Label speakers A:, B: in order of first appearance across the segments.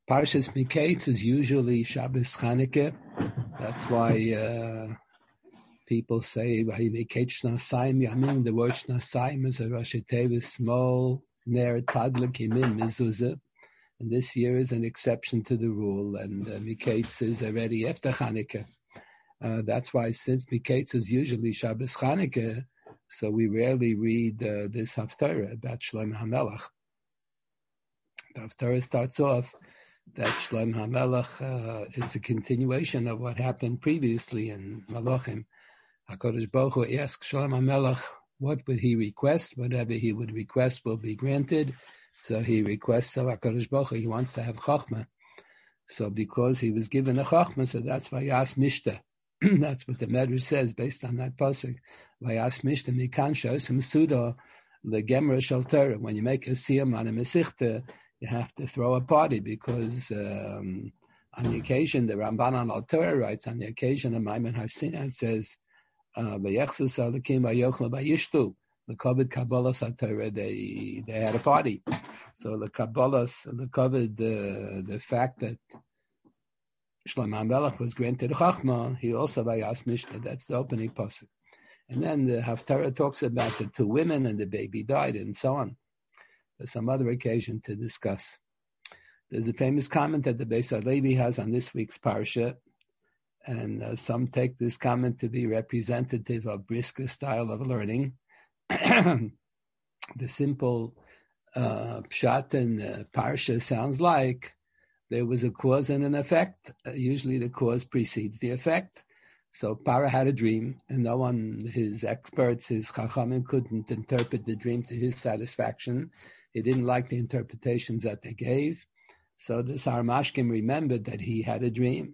A: Parshas Miketz is usually Shabbos Chanukah. That's why people say Miketz Nasayim Yamim. The word Nasayim is a Rosh Tevis, small ner tadlik yamim mezuzah, and this year is an exception to the rule. And Miketz is already after Chanukah. That's why since Miketz is usually Shabbos Chanukah, so we rarely read this Haftarah about Shlomo HaMelech. The Haftarah starts off that Shlomo HaMelech, it's a continuation of what happened previously in Malachim. HaKadosh Baruch Hu asks Shlomo HaMelech, what would he request? Whatever he would request will be granted. So he requests of HaKadosh Baruch Hu, he wants to have Chachma. So because he was given a Chachma, so that's Vayas Mishta. That's what the Medrash says based on that pasuk. Vayas Mishta Mikan Shosem Suda LeGemra Shel Torah. When you make a siyam on a Mesichta, you have to throw a party because on the occasion, the Ramban on Al Torah writes, on the occasion of Maimon HaSinai, it says, "Vayechzus Alekim Vayochla Vayishtu." The covered Kabbalas HaTorah, they had a party. So the Kabbalas, the covered the fact that Shlomo HaMelech was granted Chachma, he also Vayas Mishta. That's the opening pasuk. And then the Haftarah talks about the two women and the baby died and so on. There's some other occasion to discuss. There's a famous comment that the Beis HaLevi has on this week's parsha, and some take this comment to be representative of Brisker style of learning. The simple pshat in parsha sounds like there was a cause and an effect. Usually the cause precedes the effect. So Parah had a dream, and no one, his experts, his chachamim, couldn't interpret the dream to his satisfaction. He didn't like the interpretations that they gave. So the Sar Mashkim remembered that he had a dream,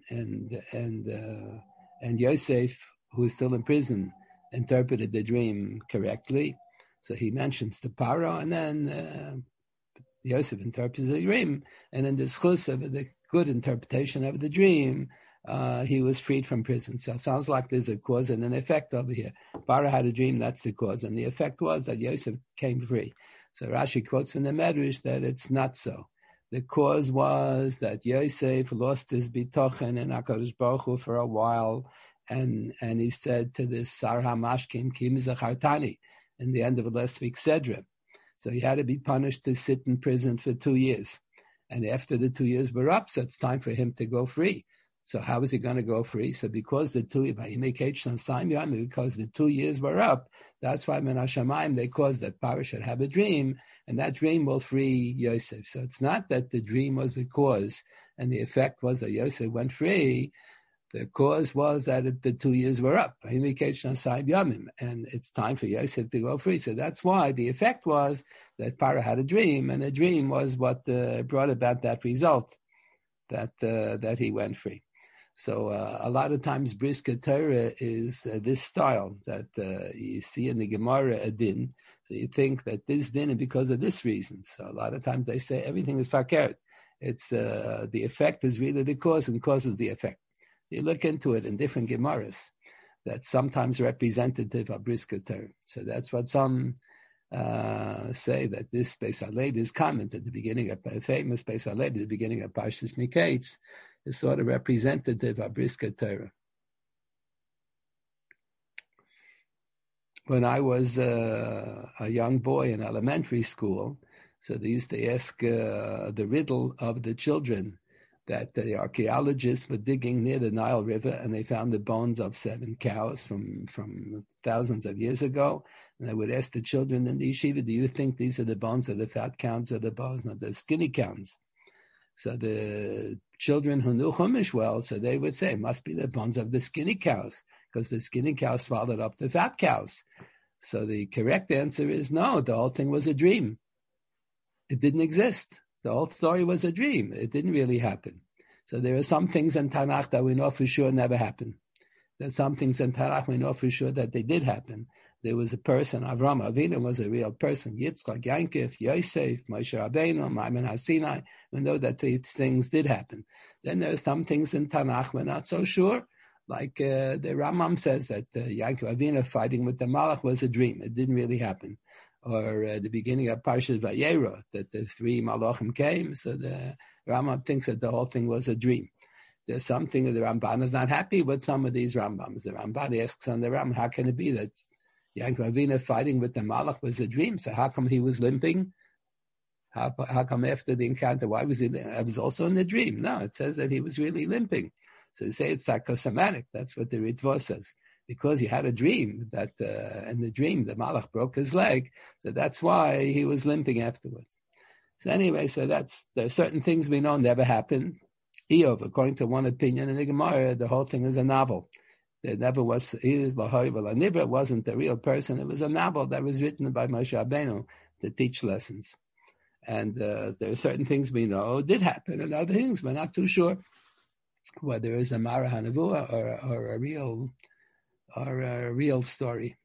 A: and Yosef, who is still in prison, interpreted the dream correctly. So he mentions the Paro, and then Yosef interprets the dream, and in the schus of the good interpretation of the dream, he was freed from prison. So it sounds like there's a cause and an effect over here. Paro had a dream, that's the cause, and the effect was that Yosef came free. So Rashi quotes from the Medrash that it's not so. The cause was that Yosef lost his bitochen in HaKadosh Baruch Hu for a while, and he said to this Sar HaMashkim, Kim Zachartani, in the end of last week's Sedra. So he had to be punished to sit in prison for 2 years. And after the 2 years were up, so it's time for him to go free. So how is he going to go free? So because the 2 years were up, that's why Min HaShamayim, they caused that Parah should have a dream, and that dream will free Yosef. So it's not that the dream was the cause, and the effect was that Yosef went free. The cause was that the 2 years were up, and it's time for Yosef to go free. So that's why the effect was that Parah had a dream, and the dream was what brought about that result, that he went free. So a lot of times Brisker Torah is this style that you see in the Gemara a din. So you think that this din is because of this reason. So a lot of times they say everything is fakert. It's the effect is really the cause, and cause is the effect. You look into it in different Gemaras that's sometimes representative of Brisker Torah. So that's what some say, that this Beis HaLevi's comment at the beginning of famous Beis HaLevi, at the beginning of Parshas Miketz, is sort of representative of Brisker Torah. When I was a young boy in elementary school, so they used to ask the riddle of the children, that the archaeologists were digging near the Nile River and they found the bones of 7 cows from thousands of years ago. And they would ask the children in the yeshiva, do you think these are the bones of the fat cows or the bones of the skinny cows? So the children who knew Chumash well, so they would say, it must be the bones of the skinny cows, because the skinny cows swallowed up the fat cows. So the correct answer is no, the whole thing was a dream. It didn't exist. The whole story was a dream. It didn't really happen. So there are some things in Tanakh that we know for sure never happened. There's some things in Tanakh we know for sure that they did happen. There was a person, Avraham Avinu was a real person, Yitzchak, Yankov, Yosef, Moshe Rabbeinu, Maimon HaSinai. We know that these things did happen. Then there are some things in Tanakh we're not so sure. Like the Rambam says that Yankov Avinu fighting with the Malach was a dream. It didn't really happen. or the beginning of Parshas Vayera, that the three Malachim came. So the Rambam thinks that the whole thing was a dream. There's something that the Ramban is not happy with some of these Rambams. The Ramban asks on the Rambam, how can it be that Yaakov Avinu fighting with the Malach was a dream? So how come he was limping? How come after the encounter, why was he limping? It was also in the dream. No, it says that he was really limping. So they say it's psychosomatic. That's what the Ritva says. Because he had a dream that in the dream the Malach broke his leg, so that's why he was limping afterwards. So anyway, so there are certain things we know never happened. Eov, according to one opinion in the Gemara, the whole thing is a novel. There never was. He is Lahoivel. It wasn't a real person. It was a novel that was written by Moshe Rabbeinu to teach lessons. And there are certain things we know did happen, and other things we're not too sure whether it's a Mara Hanavua or a real story.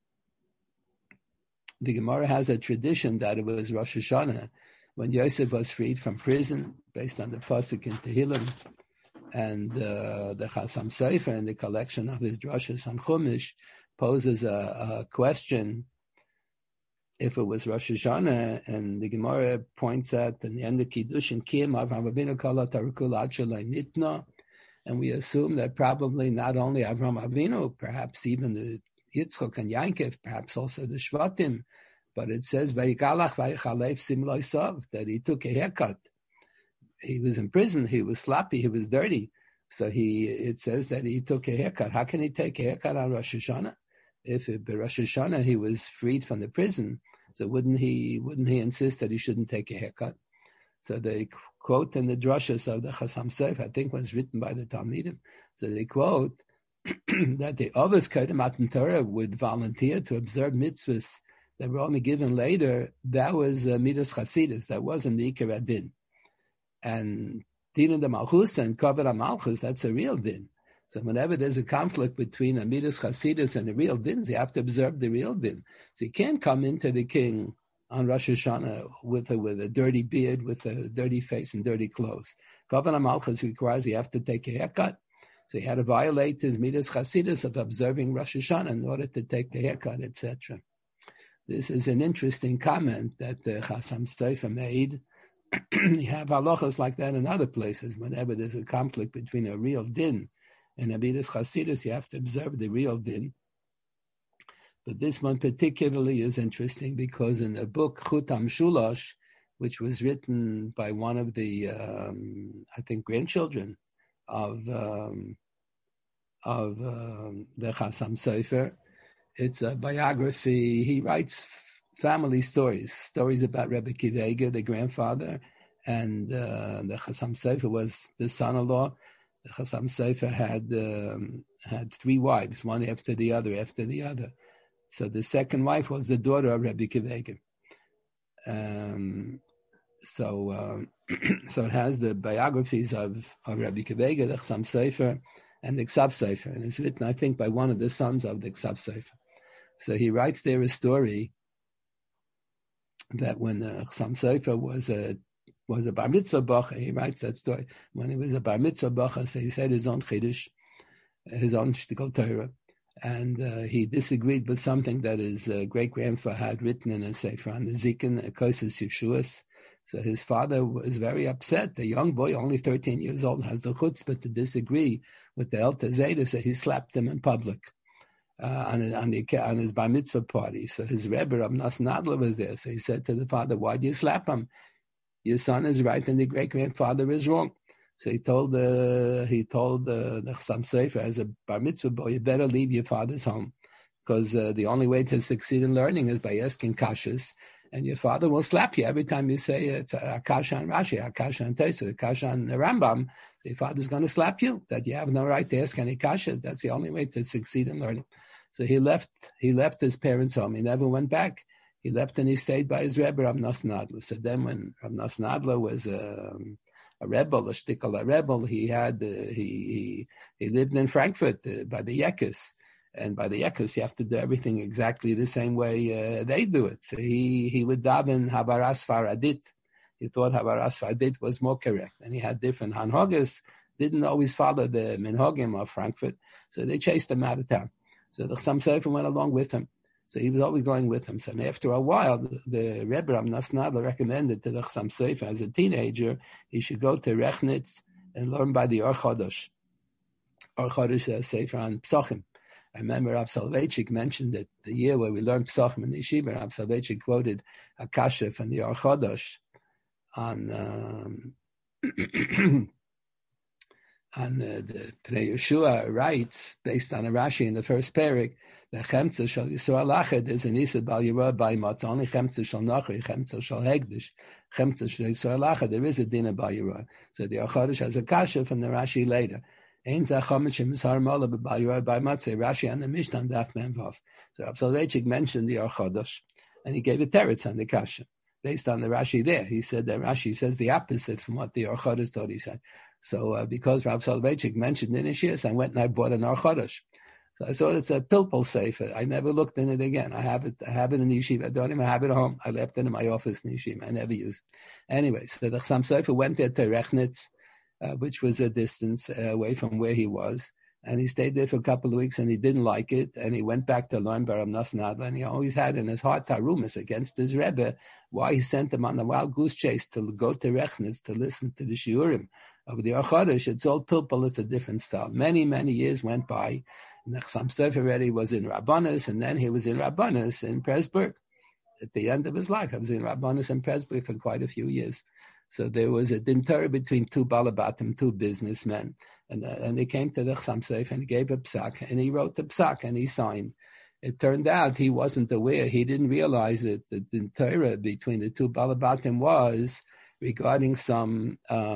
A: The Gemara has a tradition that it was Rosh Hashanah when Yosef was freed from prison, based on the pasuk in Tehillim, and the Chasam Sofer in the collection of his drashas on Chumash poses a question. If it was Rosh Hashanah, and the Gemara points out in the end of Kiddushin, Kiyam Avraham Avinu Kala Tarukul Ad Shaloi Nitna, and we assume that probably not only Avraham Avinu, perhaps even the Yitzchok and Yankov, perhaps also the Shvatim, but it says Vayigalach Vayichalef Simloi Sov, that he took a haircut. He was in prison, he was sloppy, he was dirty, so it says that he took a haircut. How can he take a haircut on Rosh Hashanah? If by Rosh Hashanah he was freed from the prison, so wouldn't he insist that he shouldn't take a haircut? So they quote in the drashas of the Chasam Sofer, I think was written by the Talmidim. So they quote that the others Kedem Matan Torah would volunteer to observe mitzvahs that were only given later. That was Midas Chasidus. That wasn't the Ikar Adin. And Din of the Malchus and Kavod HaMalchus, that's a real din. So whenever there's a conflict between a Midas Chasidus and a real din, you have to observe the real din. So you can't come into the king on Rosh Hashanah with a dirty beard, with a dirty face and dirty clothes. Kavod HaMalchus requires you have to take a haircut. So he had to violate his Midas Chasidus of observing Rosh Hashanah in order to take the haircut, etc. This is an interesting comment that the Chasam Sofer made. You have halachas like that in other places. Whenever there's a conflict between a real din and a Midas Chasidus, you have to observe the real din. But this one particularly is interesting because in the book Chutam Shulash, which was written by one of the, I think, grandchildren of the Chasam Sofer, it's a biography. He writes family stories about Rebbe Akiva Eiger, the grandfather, and the Chasam Sofer was the son-in-law. The Chasam Sofer had three wives, one after the other. So the second wife was the daughter of Rebbe Akiva Eiger. So it has the biographies of Rebbe Akiva Eiger, the Chasam Sofer, and the Ksav Sofer, and it's written, I think, by one of the sons of the Ksav Sofer. So he writes there a story that when the Chasam Sofer was a bar mitzvah bacha, he writes that story. When he was a bar mitzvah bacha, so he said his own chiddush, his own shtickle Torah, and he disagreed with something that his great grandfather had written in a sefer on the Zikin Kosis Yeshuas. So his father was very upset. The young boy, only 13 years old, has the chutzpah to disagree with the Elter Zayda, so he slapped him in public on his bar mitzvah party. So his Rebbe, Rav Nosson Adler, was there. So he said to the father, "Why do you slap him? Your son is right and the great grandfather is wrong." So he told the Chasam Sofer, as a bar mitzvah boy, you better leave your father's home, because the only way to succeed in learning is by asking kashas, and your father will slap you every time you say it's a kasha on Rashi, a kasha on Tosfos, a kasha on Rambam. Your father's going to slap you, that you have no right to ask any kashas. That's the only way to succeed in learning. So he left his parents' home. He never went back. He left and he stayed by his Rebbe, Rav Nosson Adler. So then when Rav Nosson Adler was a rebel, a shtickle rebel, he lived in Frankfurt by the Yekkes. And by the Yekkes, you have to do everything exactly the same way they do it. So he would daven Havaras Faradit. He thought Havaras Faradit was more correct. And he had different Hanhogas, didn't always follow the Minhagim of Frankfurt. So they chased him out of town. So the Chasam Sofer went along with him. So he was always going with him. So after a while, the Rebbe Ramnas Nadler recommended to the Chassam Sofer as a teenager, he should go to Rechnitz and learn by the Or Chodesh. Or Chodesh Sefer on Psachim. I remember Rav Soloveitchik mentioned that the year where we learned Psachim in the Yeshiva, Rav Soloveitchik quoted a kasha from the Or Chodesh on the Pnei Yeshua writes, based on a Rashi in the first parak, the Chemtza Shal Yisrael Lached is an Isa Bal Yerah by Matz, only Chemtza Shal Nachri, Chemtza Shal Hegdish, Chemtza Shal Yisrael Lached, there is a Dina Bal Yerah. So the Achadosh has a kasha from the Rashi later. Ein Zachomit Shem Zhar Mola Bal Yerah by Matz, Rashi and the Mishnah Daf Memvav. So Rav Soloveitchik mentioned the Achadosh, and he gave a teretz on the kasha. Based on the Rashi there, he said that Rashi says the opposite from what the Or Chodesh thought he said. So because Rav Soloveitchik mentioned in his shias, I went and I bought an Or Chodesh. So I saw it's a Pilpul Sefer. I never looked in it again. I have it in the yeshiva. I don't even have it at home. I left it in my office in the yeshiva. I never used it. Anyway, so the Chassam Sofer went there to Rechnitz, which was a distance away from where he was. And he stayed there for a couple of weeks and he didn't like it. And he went back to learn Bar Ramnas Nadler. And he always had in his heart tarumas against his Rebbe, why he sent him on the wild goose chase to go to Rechnitz to listen to the shiurim of the Or Chodesh. It's all pilpul, it's a different style. Many, many years went by. And the Chassam Sofer already was in Rabbanis, and then he was in Rabbanis in Pressburg. At the end of his life, I was in Rabbanis in Pressburg for quite a few years. So there was a dinner between two balabatim, two businessmen. And they came to the Chassam Sofer and he gave a psak, and he wrote the psak and he signed. It turned out he wasn't aware, he didn't realize that the Torah between the two balabatim was regarding some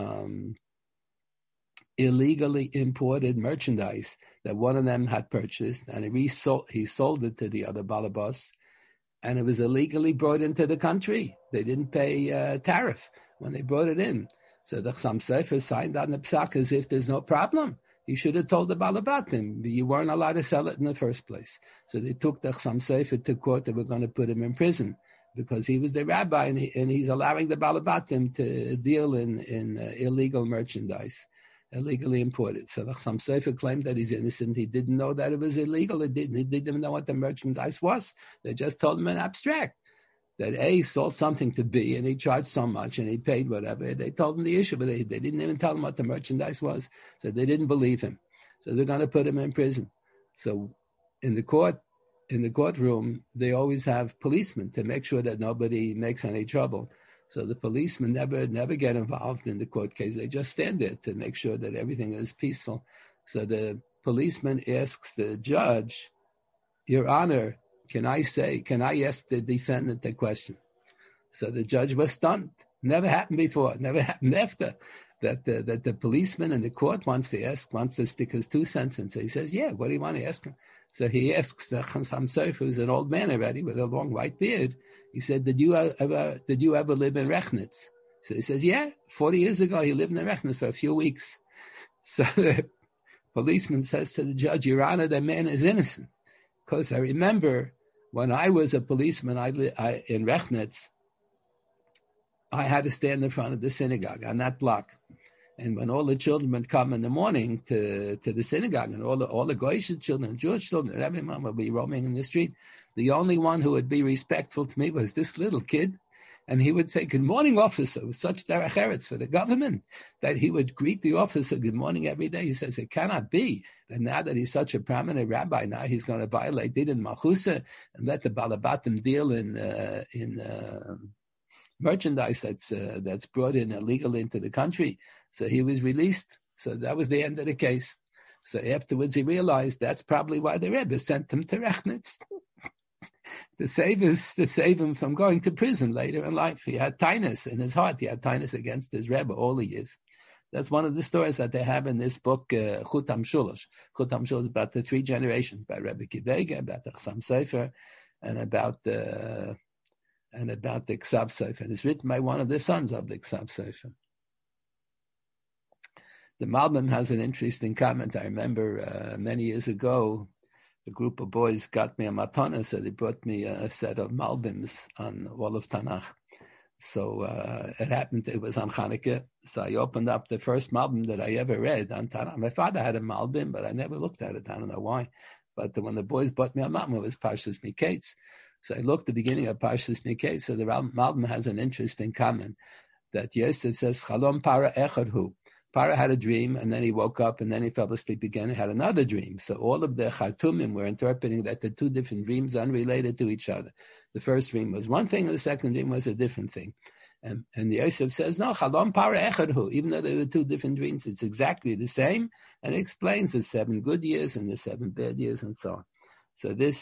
A: illegally imported merchandise that one of them had purchased, and he sold it to the other balabas, and it was illegally brought into the country. They didn't pay tariff when they brought it in. So the Chassam Sofer signed on the psak as if there's no problem. You should have told the balabatim, but you weren't allowed to sell it in the first place. So they took the Chassam Sofer to court. They were going to put him in prison because he was the rabbi and he's allowing the balabatim to deal in illegal merchandise, illegally imported. So the Chassam Sofer claimed that he's innocent. He didn't know that it was illegal. He didn't know what the merchandise was. They just told him in abstract that A sold something to B and he charged so much and he paid whatever. They told him the issue, but they didn't even tell him what the merchandise was. So they didn't believe him. So they're going to put him in prison. So in the courtroom, they always have policemen to make sure that nobody makes any trouble. So the policemen never get involved in the court case. They just stand there to make sure that everything is peaceful. So the policeman asks the judge, Your Honor, can I ask the defendant a question? So the judge was stunned. Never happened before. Never happened after. That the policeman in the court wants to stick his 2 cents in. So he says, yeah, what do you want to ask him? So he asks the Chassam Sofer, who's an old man already with a long white beard. He said, did you ever live in Rechnitz? So he says, yeah, 40 years ago he lived in Rechnitz for a few weeks. So the policeman says to the judge, Your Honor, the man is innocent. Because I remember when I was a policeman in Rechnitz, I had to stand in front of the synagogue on that block. And when all the children would come in the morning to the synagogue, and all the Goyish children, Jewish children, everyone would be roaming in the street, the only one who would be respectful to me was this little kid. And he would say, good morning, officer, with such derech eretz for the government, that he would greet the officer, good morning, every day. He says, it cannot be that now that he's such a prominent rabbi, now he's going to violate Din Malchusa and let the balabatim deal in merchandise that's brought in illegally into the country. So he was released. So that was the end of the case. So afterwards he realized that's probably why the Rebbe sent him to Rechnitz. To save him from going to prison later in life. He had tainus in his heart. He had tainus against his Rebbe all the years. That's one of the stories that they have in this book, Chutam Shulash. Chutam Shulash is about the 3 generations, by Rebbe Kivega, about the Chassam Sofer, and about the Ksav Sofer. And it's written by one of the sons of the Ksav Sofer. The Malbim has an interesting comment. I remember many years ago, a group of boys got me a matana, so they brought me a set of Malbims on all of Tanakh. So it was on Chanukah. So I opened up the first Malbim that I ever read on Tanakh. My father had a Malbim, but I never looked at it. I don't know why. But when the boys bought me a matma, it was Parshas Miketz. So I looked at the beginning of Parshas Miketz. So the Malbim has an interesting comment that Yosef says, Chalom para echad hu. Para had a dream, and then he woke up, and then he fell asleep again and had another dream. So all of the Chartumim were interpreting that the two different dreams unrelated to each other. The first dream was one thing, and the second dream was a different thing. And Yosef says, no, Chalom para echad hu. Even though they were two different dreams, it's exactly the same, and it explains the 7 good years and the 7 bad years and so on. So this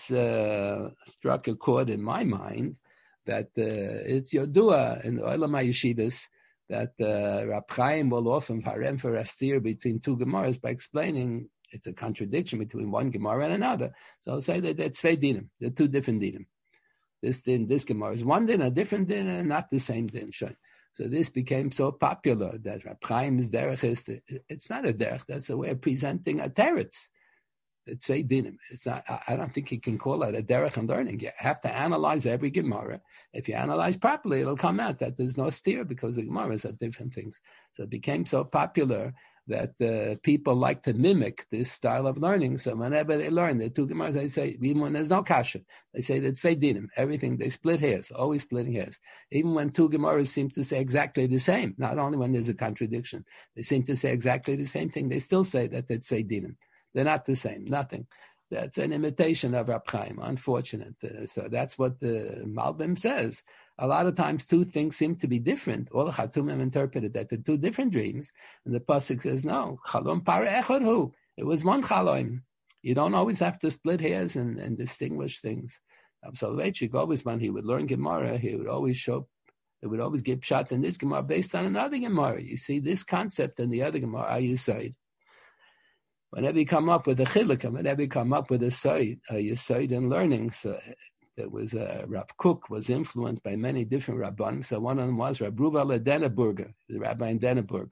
A: struck a chord in my mind that it's Yodua in the Olam HaYeshivas that Rab Chaim will often harem for a steer between two Gemaras by explaining it's a contradiction between one Gemara and another. So I'll say that they're Tzvei Dinim, they're two different Dinim. This din, this Gemara is one din, a different din, and not the same din. So this became so popular that Rab Chaim's derech is, it's not a derech, that's a way of presenting a teretz. It's a dinim. It's not. I don't think you can call it a derech and learning. You have to analyze every Gemara. If you analyze properly, it'll come out that there's no steer because the Gemaras are different things. So it became so popular that people like to mimic this style of learning. So whenever they learn the two Gemaras, they say, even when there's no kasha, they say that's dinim. Everything, they split hairs, always splitting hairs. Even when two Gemaras seem to say exactly the same, not only when there's a contradiction, they seem to say exactly the same thing, they still say that it's dinim. They're not the same, nothing. That's an imitation of Rab Chaim, unfortunate. So that's what the Malbim says. A lot of times two things seem to be different. All the Chatumim interpreted that they're two different dreams. And the Pasuk says, no, Chalom para echad hu. It was one Chalom. You don't always have to split hairs and distinguish things. Soloveitchik, always when he would learn Gemara, he would always show, it would always get shot in this Gemara based on another Gemara. You see, this concept in the other Gemara are Yesod. Whenever you come up with a chiluk, and whenever you come up with a yesod in learning, so there was Rav Kook was influenced by many different rabbanim. So one of them was Rab Ruval Denneburger, the rabbi in Denneburg.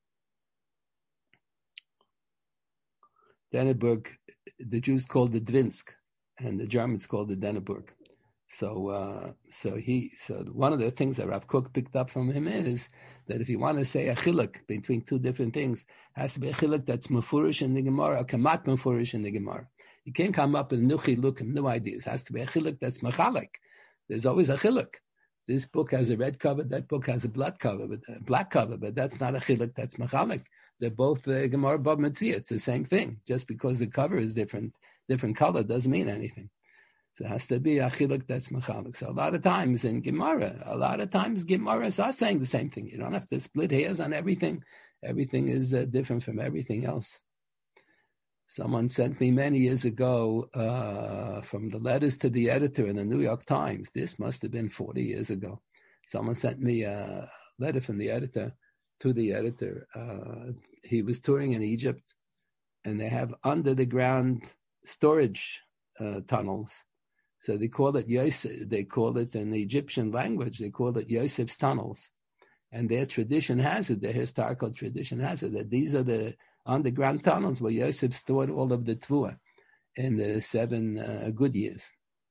A: Denneburg, the Jews called it Dvinsk, and the Germans called it Denneburg. So one of the things that Rav Kook picked up from him is that if you want to say a chiluk between two different things, it has to be a chiluk that's mefurish in the Gemara, a kamat mefurish in the Gemara. You can't come up with new chilukim, new ideas. It has to be a chiluk that's mechalek. There's always a chiluk. This book has a red cover, that book has a black cover, but that's not a chiluk that's mechalek. They're both Gemara Bab Metzia. It's the same thing. Just because the cover is different color doesn't mean anything. So it has to be a chiluk that's mechalek. So a lot of times in Gemara, Gemaras are saying the same thing. You don't have to split hairs on everything. Everything is different from everything else. Someone sent me many years ago from the letters to the editor in the New York Times. This must have been 40 years ago. Someone sent me a letter from the editor to the editor. He was touring in Egypt, and they have under the ground storage tunnels. So they call it Yosef. They call it in the Egyptian language. They call it Yosef's tunnels, and their tradition has it. Their historical tradition has it that these are the underground tunnels where Yosef stored all of the Tvua in the 7 good years.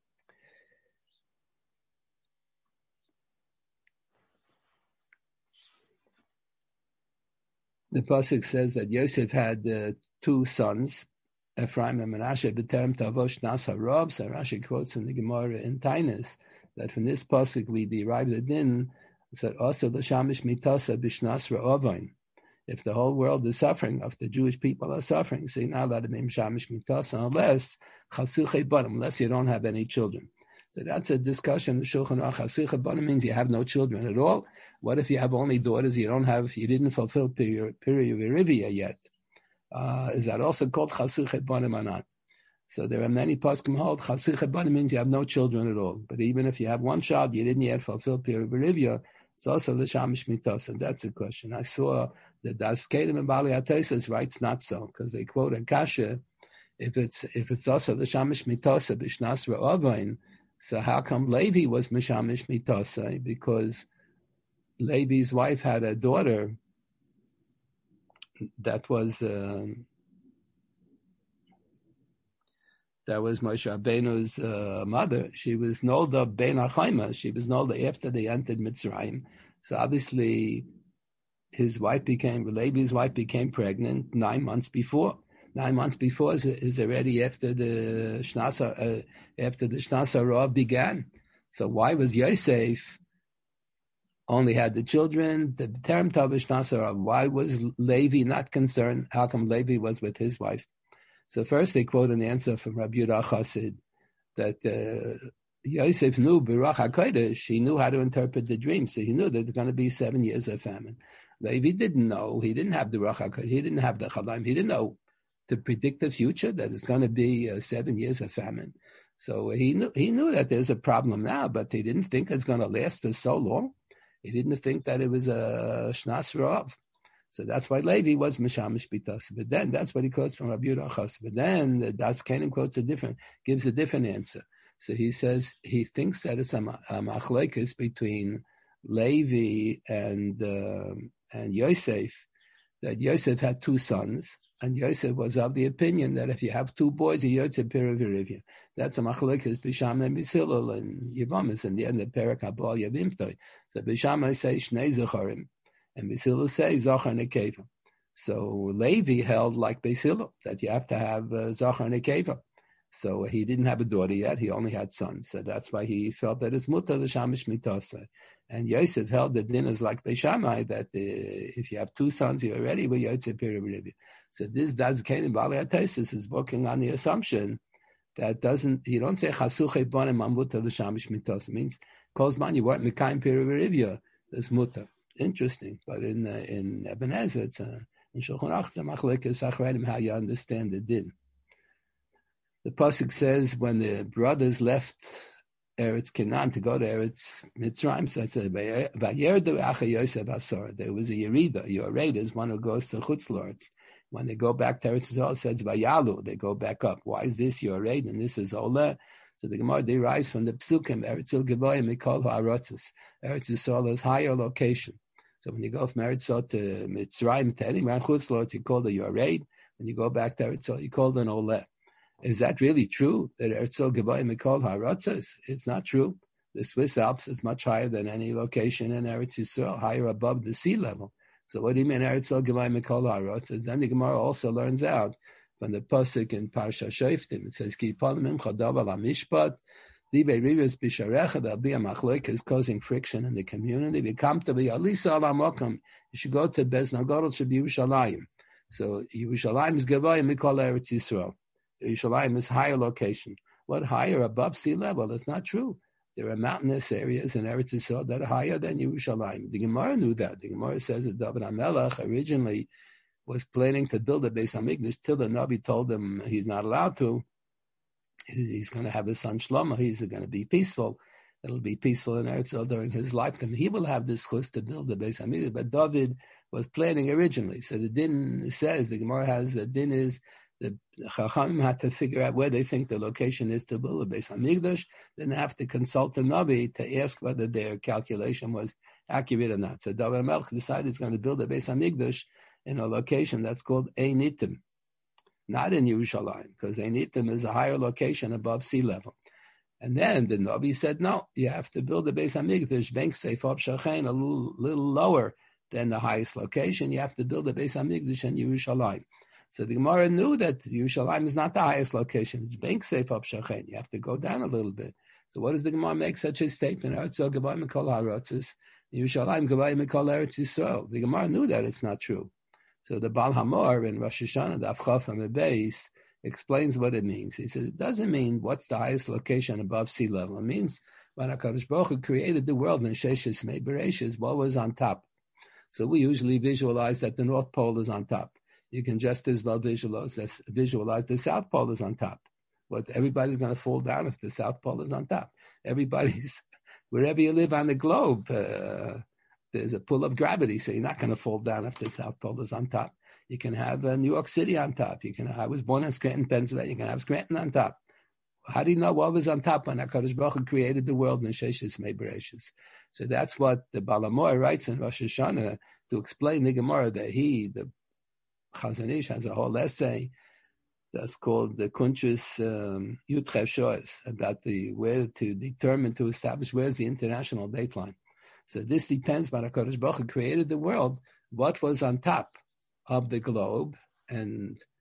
A: The pasuk says that Yosef had 2 sons, Ephraim and Menashe, b'terem tavosh nasa rob. So Rashi quotes from the Gemara in Tainus that from this pasuk we derive the din that also the shamish mitasa b'shnas ra'ovain. If the whole world is suffering, if the Jewish people are suffering, so you're not allowed to name shamish mitasa unless chasuchei banim, unless you don't have any children. So that's a discussion. The Shulchan Aruch chasuchei banim means you have no children at all. What if you have only daughters? You didn't fulfill period of Irivia yet. Is that also called chasuchei banim or not? So there are many poskim hold chasuchei banim means you have no children at all. But even if you have one child, you didn't yet fulfill period of Irivia, it's also the shamish mitasa. That's a question. I saw the Das Kedim and Bali Atesas writes not so, because they quote a kasha. If it's also the shamish mitasa b'shnas ra'ovain, so how come Levi was mishamish mitasa? Because Levi's wife had a daughter that was Moshe Rabbeinu's mother. She was Nolda ben Achaima. She was Nolda after they entered Mitzrayim. So obviously Levi's wife became pregnant 9 months before. 9 months before is already after the Shnasa Rav began. So why was Yosef only had the children? The term Tavish Shnasa Rav. Why was Levi not concerned? How come Levi was with his wife? So first they quote an answer from Rabbi Yehuda Chassid that Yosef knew Birach HaKodesh. He knew how to interpret the dream, so he knew that there's going to be 7 years of famine. Levi didn't know. He didn't have the Birach HaKodesh. He didn't have the Chalaim. He didn't know to predict the future that it's going to be 7 years of famine. So he knew that there's a problem now, but he didn't think it's going to last for so long. He didn't think that it was a Shnas Rav. So that's why Levi was Mishamish Bitas. But then that's what he quotes from Rabbi Yehuda Chassid. But then Das Kanan gives a different answer. So he says he thinks that it's a machlekes between Levi and Yosef, that Yosef had 2 sons, and Yosef was of the opinion that if you have 2 boys, you Yotze Piravirivya. That's a machlekes Bisham and Bishilul and Yevamis in the end of Perak Habal Yavimtoi. So Bisham say Shnei Zecharim, and Bishilul say Zachar Nekeva. So Levi held like Bishilul, that you have to have Zachar Nekeva. So he didn't have a daughter yet; he only had sons. So that's why he felt that it's mutar l'shamish mitasa. And Yosef held the din is like Beishamai, that if you have 2 sons, you're already with Yotze Piravirivya. So this does Kanan Bali Ataisis is working on the assumption that you don't say chasuche bonim mutar l'shamish mitasa. It means kozman you weren't mekayim Piravirivya. That's mutar. Interesting, but in Eben Ezer, it's in Shulchan Aruch, it's a machlekes achreidim how you understand the din. The pasuk says when the brothers left Eretz Canaan to go to Eretz Mitzrayim, so I said, there was a yerida. Yored is one who goes to Chutz Lords. When they go back to Eretz Yisrael, it says Vayalu, they go back up. Why is this Yored and this is Ola? So the Gemara derives from the psukim Eretz Geboyim Mikol Ha'arotzes. Eretz Yisrael is higher location. So when you go from Eretz Yisrael to Mitzrayim to anywhere in Chutz Lords, you call the Yored. When you go back to Eretz Yisrael, you call it an Ola. Is that really true? That Eretz Geboyim Mikol Ha'arotzes? It's not true. The Swiss Alps is much higher than any location in Eretz Yisrael, higher above the sea level. So what do you mean Eretz Geboyim Mikol Ha'arotzes? Then the Gemara also learns out from the pasuk in Parsha Shoftim. It says, "Ki panim chadav al hamishpat, dibei rivas b'sharecha." There'll be a machlokes causing friction in the community. V'kam to be alisa al hamokum. You should go to Bez Nagadol should be Yerushalayim. So Yerushalayim is Geboyim Mikol Eretz Yisrael. Yerushalayim is higher location. What higher above sea level? That's not true. There are mountainous areas in Eretz Yisrael that are higher than Yerushalayim. The Gemara knew that. The Gemara says that David HaMelech originally was planning to build a Beis Hamikdash till the Navi told him he's not allowed to. He's going to have his son Shlomo. He's going to be peaceful. It'll be peaceful in Eretz Yisrael during his lifetime. He will have this chus to build a Beis Hamikdash. But David was planning originally. So the din says, the Gemara has, the din is, the Chachamim had to figure out where they think the location is to build a Beis Hamikdash. Then they have to consult the Navi to ask whether their calculation was accurate or not. So David HaMelech decided he's going to build a Beis Hamikdash in a location that's called Einitim, not in Yerushalayim, because Einitim is a higher location above sea level. And then the Navi said, no, you have to build a Beis Hamikdash, Bank Seif Ob Shachain, a little lower than the highest location. You have to build a Beis Hamikdash in Yerushalayim. So the Gemara knew that Yerushalayim is not the highest location. It's Bank Seif Ob Shachain. You have to go down a little bit. So what does the Gemara make such a statement? Eretz Geboyim Mikol Ha'arotzes, Yerushalayim Geboyim Mikol Eretz Yisrael. The Gemara knew that it's not true. So the Baal Hamor in Rosh Hashanah, the Avchaf and the Beis, explains what it means. He says it doesn't mean what's the highest location above sea level. It means when HaKadosh Baruch Hu created the world in Sheshes Mei Bereishis, what was on top? So we usually visualize that the North Pole is on top. You can just as well visualize the South Pole is on top. But everybody's going to fall down if the South Pole is on top. Wherever you live on the globe, there's a pull of gravity, so you're not going to fall down if the South Pole is on top. You can have New York City on top. I was born in Scranton, Pennsylvania. You can have Scranton on top. How do you know what was on top when HaKadosh Baruch Hu created the world in Sheshes Mei Bereishis? So that's what the Baal Hamor writes in Rosh Hashanah to explain the Gemara that the Chazon Ish has a whole essay that's called the Kuntrus Yud Ches Shoes about where to establish where's the international dateline. So this depends when HaKadosh Baruch Hu created the world, what was on top of the globe, and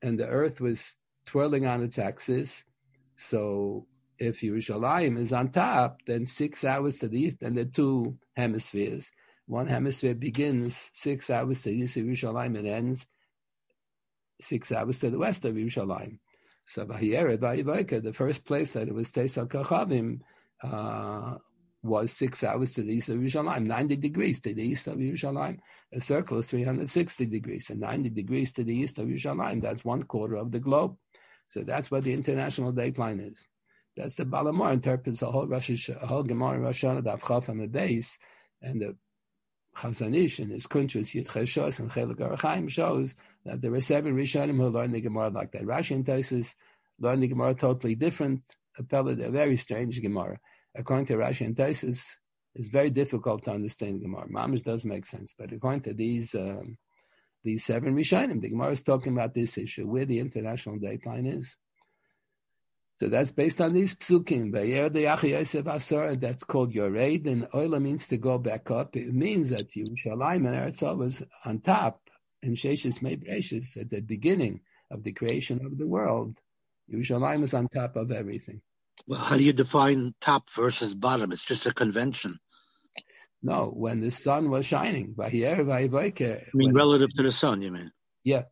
A: and the earth was twirling on its axis. So if Yerushalayim is on top, then 6 hours to the east, and there are two hemispheres. One hemisphere begins 6 hours to the east of Yerushalayim and ends 6 hours to the west of Yerushalayim. So the first place that it was Teisal Kachavim was 6 hours to the east of Yerushalayim, 90 degrees to the east of Yerushalayim. A circle is 360 degrees, and 90 degrees to the east of Yerushalayim, that's 1/4 of the globe. So that's what the international dateline is. That's the Balamor interprets a whole Gemara Rosh Hashanah, the Avchaf and the base, and the Chazanish in his Kuntrus Yud Cheshos and Chelik Arachaim shows that there were 7 Rishonim who learned the Gemara like that. Rashi and Taisus learned the Gemara totally different. A very strange Gemara. According to Rashi and Taisus, it's very difficult to understand the Gemara. Mamish does make sense, but according to these 7 Rishonim, the Gemara is talking about this issue, where the international dateline is. So that's based on these psukim. That's called Yored, and Oila means to go back up. It means that Yerushalayim and Eretz was on top in Sheshes Mei Bereishis at the beginning of the creation of the world. Yerushalayim is on top of everything.
B: Well, how do you define top versus bottom? It's just a convention.
A: No, when the sun was shining.
B: I mean, relative to the sun, you mean?
A: Yeah.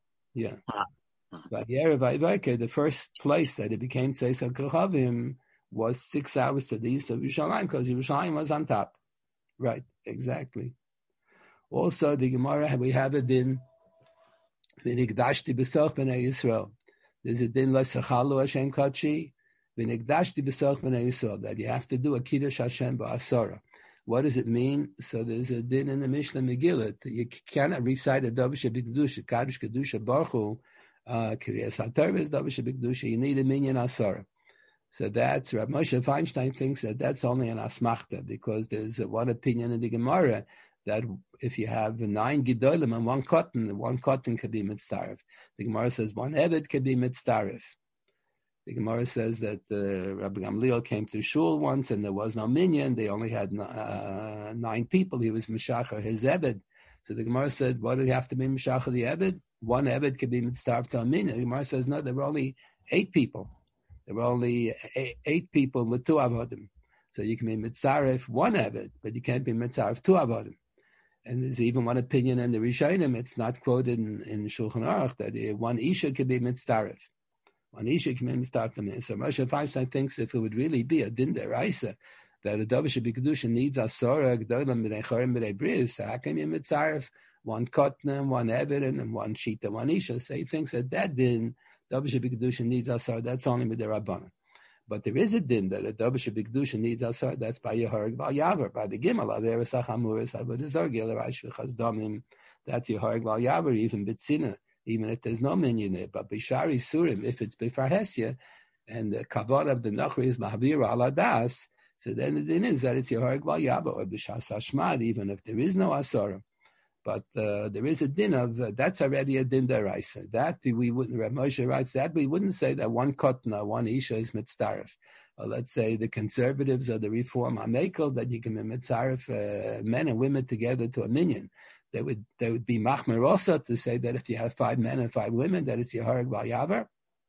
A: The first place that it became Tzeis HaKochavim was 6 hours to the east of Yerushalayim, because Yerushalayim was on top. Right, exactly. Also, the Gemara, we have a din, V'nigdashti b'soch b'nei Yisrael. There's a din, L'sechalu Hashem Kachi, V'nigdashti b'soch b'nei Yisrael, that you have to do a Kiddush Hashem ba'asara. What does it mean? So there's a din in the Mishnah Megillah. You cannot recite a Davish B'Kedusha, Kaddish Kedusha Baruch Hu, Kriyas HaTorah is Davish B'Kedusha. You need a minyan asara. So that's Rav Moshe Feinstein thinks that that's only an asmachta, because there's one opinion in the Gemara that if you have 9 gedolim and 1 cotton could be mitzaref. The Gemara says 1 eved could be mitzaref. The Gemara says that Rabbi Gamliel came to shul once and there was no minyan. They only had 9 people. He was Meshacher, his Ebed. So the Gemara said, what do you have to be Meshacher the Ebed? 1 Ebed could be mitzaref to a minyan. The Gemara says, no, there were only 8 people. There were only 8 people with 2 avodim. So you can be mitzaref 1 Ebed, but you can't be mitzaref 2 avodim. And there's even one opinion in the Rishonim, it's not quoted in Shulchan Aruch, that 1 Isha could be mitzaref. 1 Isha can be mitzaref to me. So Moshe Feinstein thinks if it would really be a din deraisa, that a Davish B'Kedusha needs asora, g'dolam b'nei chorim b'nei bris, so how can you mitzaref 1 Kotna, 1 Eved, and 1 Shita, 1 Isha? So he thinks that din, Davish B'Kedusha needs asara, that's only with the Rabbanan. But there is a din that a Davish B'Kedusha needs asara, that's by Yehareg Val Yavar, by the Gimel, Averasach Hamuris, Avodah Gil Raish V'Chaz Damim, that's Yehareg Val Yavar, even B'Tzina, even if there's no minyan there. But B'Shari Surim, if it's B'Far Hesya, and the Kavod of the Nachri is Lahavira Aladas, so then the din is that it's Yehareg Val Yavar, or B'Shas Hashmad, even if there is no asara. But there is a din of, that's already a din deraisa. That we wouldn't, Rav Moshe writes that, we wouldn't say that 1 kotna, 1 isha is mitzaref. Or let's say the conservatives or the reform hamekel, that you can be mitzaref men and women together to a minyan. They would be machmer also to say that if you have 5 men and 5 women, that it's Yehareg Val Yavar.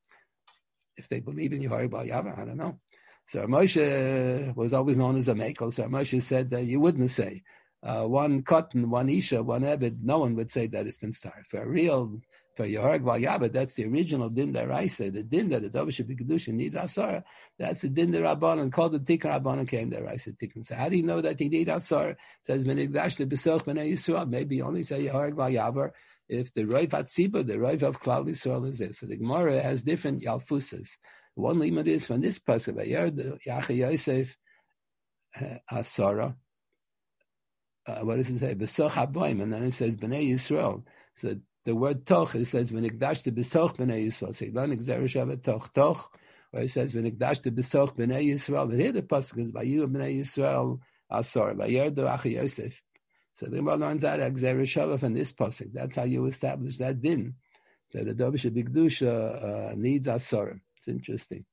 A: If they believe in Yehareg Val Yavar, I don't know. So Moshe was always known as a mekel. So Moshe said that you wouldn't say 1 cotton, 1 isha, 1 ebed. No one would say that it's been started. For Yehareg Val Yavar, that's the original din deraisa. The din that the Davish B'Kedusha needs asara, that's the din Rabbanan, called the Tikkun Rabbanan came deraisa Tikkun. So how do you know that he need asara? It says V'nigdash leBesoch b'nei Yisrael. Maybe only say Yehareg Val Yavar if the Roiv HaTzibur, the Roiv of Klal Yisrael is there. So the Gemara has different yalfusas. One limit is from this pasuk, Vayerd Yachi Yosef asara. What does it say? Besoch haboim, and then it says Bnei Yisrael. So the word toch, it says V'nigdash besoch Bnei Yisrael. So you don't exaggerate toch, or it says V'nigdash besoch Bnei Yisrael. But here the pasuk is Vayu Bnei Yisrael asor Vayerdu Achi Yosef. So the Gemara learns out exaggerate from this pasuk. That's how you establish that din, that the Davish B'Kedusha needs asor. It's interesting.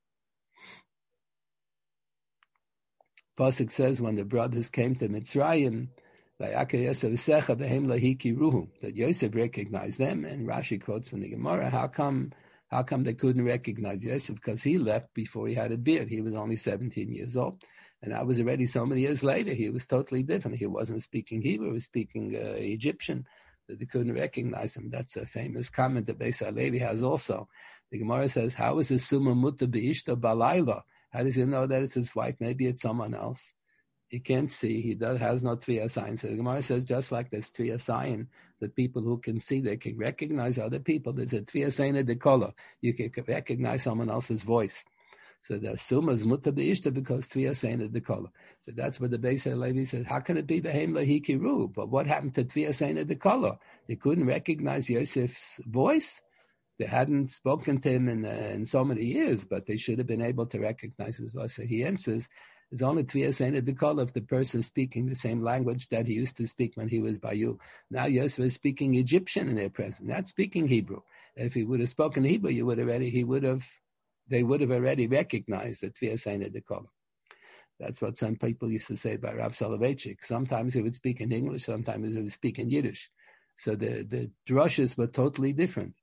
A: Pasuk says when the brothers came to Mitzrayim, that Yosef recognized them, and Rashi quotes from the Gemara, how come How come they couldn't recognize Yosef? Because he left before he had a beard. He was only 17 years old. And that was already so many years later. He was totally different. He wasn't speaking Hebrew. He was speaking Egyptian. So they couldn't recognize him. That's a famous comment that Beis HaLevi has also. The Gemara says, how is his summa muta beishta balayla? How does he know that it's his wife? Maybe it's someone else. He can't see. He has no Tviya sign. So the Gemara says, just like there's Tviya sign, the people who can see, they can recognize other people. There's a Tviya sign of the color. You can recognize someone else's voice. So the summa is muta beishta because Tviya sign of the color. So that's what the Beis HaLevi says. How can it be behem lahikiru? But what happened to Tviya sign of the color? They couldn't recognize Yosef's voice. They hadn't spoken to him in so many years, but they should have been able to recognize his voice. So he answers, it's only Tviya saying the call if the person speaking the same language that he used to speak when he was by you. Now Yosef is speaking Egyptian in their presence, not speaking Hebrew. If he would have spoken Hebrew, they would have already recognized the Tviya saying the call. That's what some people used to say about Rav Soloveitchik. Sometimes he would speak in English, sometimes he would speak in Yiddish. So the drushes were totally different.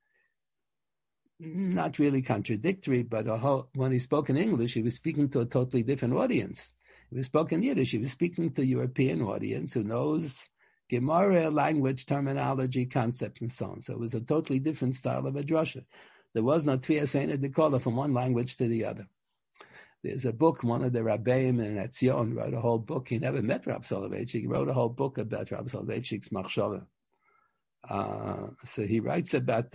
A: Not really contradictory, but when he spoke in English, he was speaking to a totally different audience. He was spoken Yiddish, he was speaking to a European audience who knows Gemara, language, terminology, concept, and so on. So it was a totally different style of a drasha. There was no Tviya Seina Dekola from one language to the other. There's a book, one of the Rabbeim in Etzion wrote a whole book. He never met Rav Soloveitchik. He wrote a whole book about Rav Soloveitchik's Machshava. So he writes about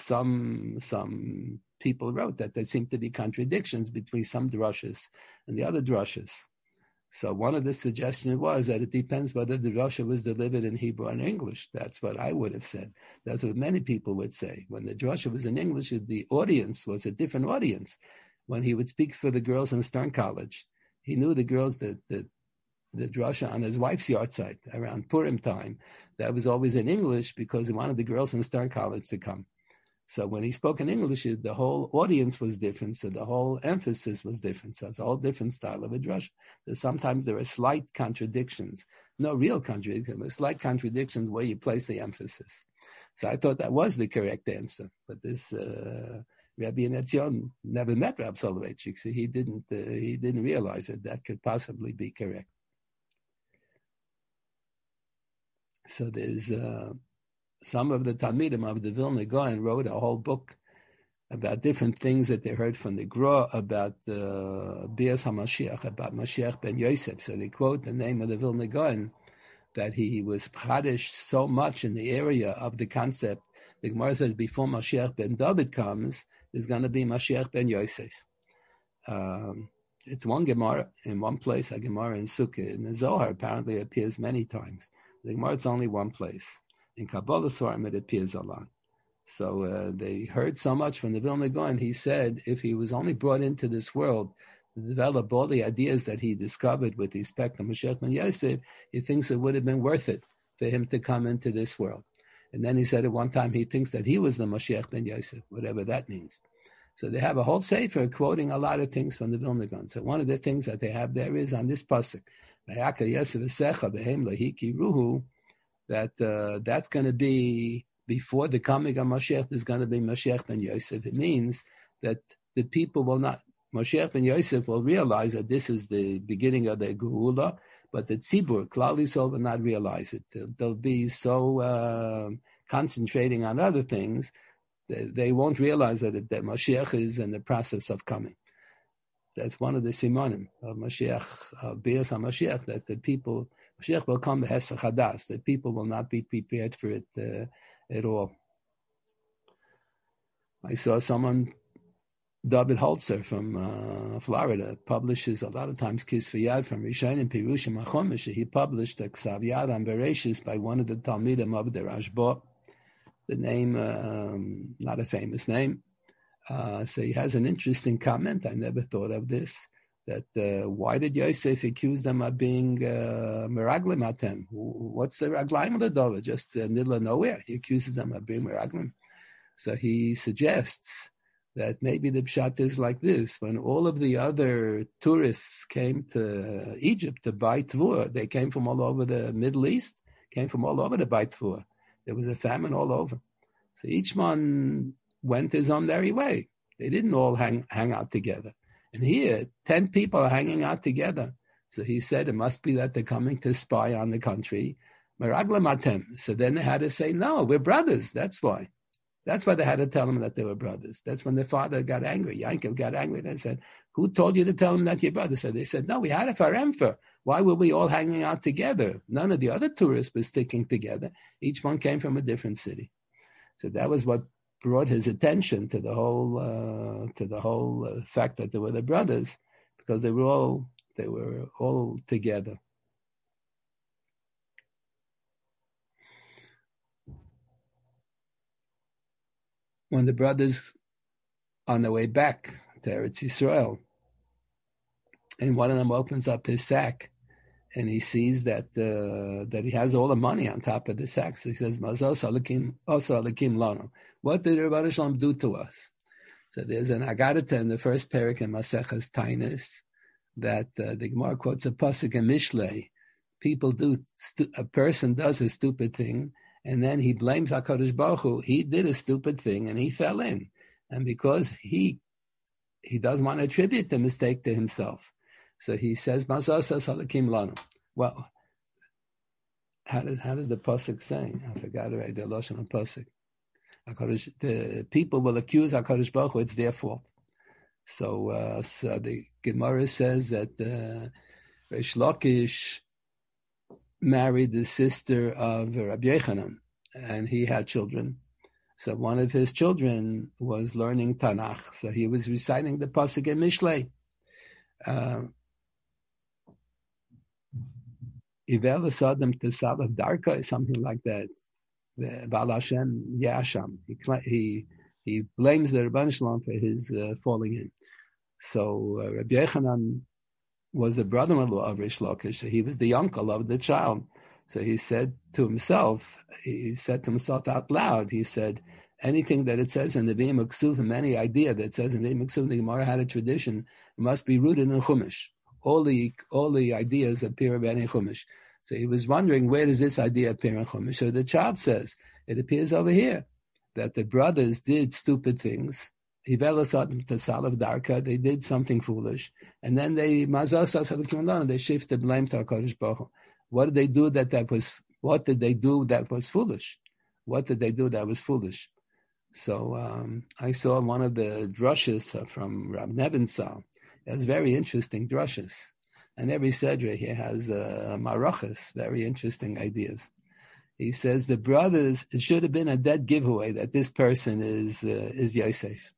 A: some people wrote that there seem to be contradictions between some drushes and the other drushes. So one of the suggestions was that it depends whether the drusha was delivered in Hebrew or in English. That's what I would have said. That's what many people would say. When the drusha was in English, the audience was a different audience. When he would speak for the girls in Stern College, he knew the girls that the drasha on his wife's yahrzeit around Purim time, that was always in English because he wanted the girls in Stern College to come. So when he spoke in English, the whole audience was different, so the whole emphasis was different. So it's a whole different style of a drasha. So sometimes there are slight contradictions, no real contradictions, but slight contradictions where you place the emphasis. So I thought that was the correct answer, but this Rabbi Netzion never met Rav Soloveitchik, so he didn't realize that could possibly be correct. So there's some of the Talmidim of the Vilna Gaon wrote a whole book about different things that they heard from the Gra about Bias HaMashiach, about Mashiach ben Yosef. So they quote the name of the Vilna Gaon that he was chadish so much in the area of the concept. The Gemara says before Mashiach ben David comes, there's going to be Mashiach ben Yosef. It's one Gemara in one place, a Gemara in Sukkah. In the Zohar apparently appears many times. The Gemara, it's only one place. In Kabbalah Sorim, it appears a lot. So they heard so much from the Vilna Gaon, he said if he was only brought into this world to develop all the ideas that he discovered with respect to Mashiach ben Yosef, he thinks it would have been worth it for him to come into this world. And then he said at one time he thinks that he was the Mashiach ben Yosef, whatever that means. So they have a whole sefer quoting a lot of things from the Vilna Gaon. So one of the things that they have there is on this pasuk, that that's going to be before the coming of Mashiach. There's going to be Mashiach ben Yosef. It means that the people will not, Mashiach ben Yosef will realize that this is the beginning of the Geula, but the Tzibur, Klal Yisrael, will not realize it. They'll be so concentrating on other things, they won't realize that Mashiach is in the process of coming. That's one of the simonim of Mashiach, of Bias HaMashiach, that the people, Mashiach will come b'hesach hadas, that people will not be prepared for it at all. I saw someone, David Holzer from Florida, publishes a lot of times Kisvei Yad from Rishonim Pirushim HaChomesh. He published a Ksav Yad on Bereshis by one of the Talmidim of the Rashba. The name, not a famous name. So he has an interesting comment. I never thought of this. That why did Yosef accuse them of being meraglim atem? What's the raglaim of the Dova? Just in the middle of nowhere. He accuses them of being meraglim. So he suggests that maybe the pshat is like this. When all of the other tourists came to Egypt to buy tvur, they came from all over the Middle East, came from all over to buy tvur. There was a famine all over. So each one went his own merry way. They didn't all hang out together. And here, 10 people are hanging out together. So he said it must be that they're coming to spy on the country. So then they had to say, no, we're brothers. That's why. That's why they had to tell them that they were brothers. That's when their father got angry. Yankov got angry. They said, who told you to tell them that you're brothers? So they said, no, we had a faremfer. Why were we all hanging out together? None of the other tourists were sticking together. Each one came from a different city. So that was what brought his attention to the whole fact that they were the brothers, because they were all together. When the brothers on their way back to Eretz Yisrael, and one of them opens up his sack, and he sees that he has all the money on top of the sack. So he says, "Mazos alakim lano." What did Rebbeinu Shalom do to us? So there's an Agarata in the first parak in Maseches Tainis that the Gemara quotes a pasuk in Mishlei. A person does a stupid thing, and then he blames HaKadosh Baruch Hu. He did a stupid thing, and he fell in. And because he doesn't want to attribute the mistake to himself, so he says, "Mazos alakim lano." Well, how does the pasuk say? I forgot already the lashon of pasuk. The people will accuse HaKadosh Baruch Hu, it's their fault. So the Gemara says that Reish Lakish married the sister of Rabbi Yochanan, and he had children. So one of his children was learning Tanakh. So he was reciting the pasuk in Mishlei. Ivel Asadam Tesav Darka, something like that. Baal Hashem Yasham. He blames the Rebbeinu Shalom for his falling in. So Rabbi Yochanan was the brother-in-law of Reish Lakish. So he was the uncle of the child. So he said to himself out loud, he said, anything that it says in the Nevi'im Uksuvim, any idea that says in the Nevi'im Uksuvim, the Gemara had a tradition, it must be rooted in Chumash. All the ideas appear in Chumash. So he was wondering, where does this idea appear in Chumash? So the child says, it appears over here, that the brothers did stupid things. They did something foolish. And then they shifted blame to HaKadosh Baruch Hu. What did they do that was foolish? What did they do that was foolish? So I saw one of the drushes from Rab Nevinsal. It has very interesting drushes. And every Sedra here has marachas, very interesting ideas. He says the brothers, it should have been a dead giveaway that this person is Yosef.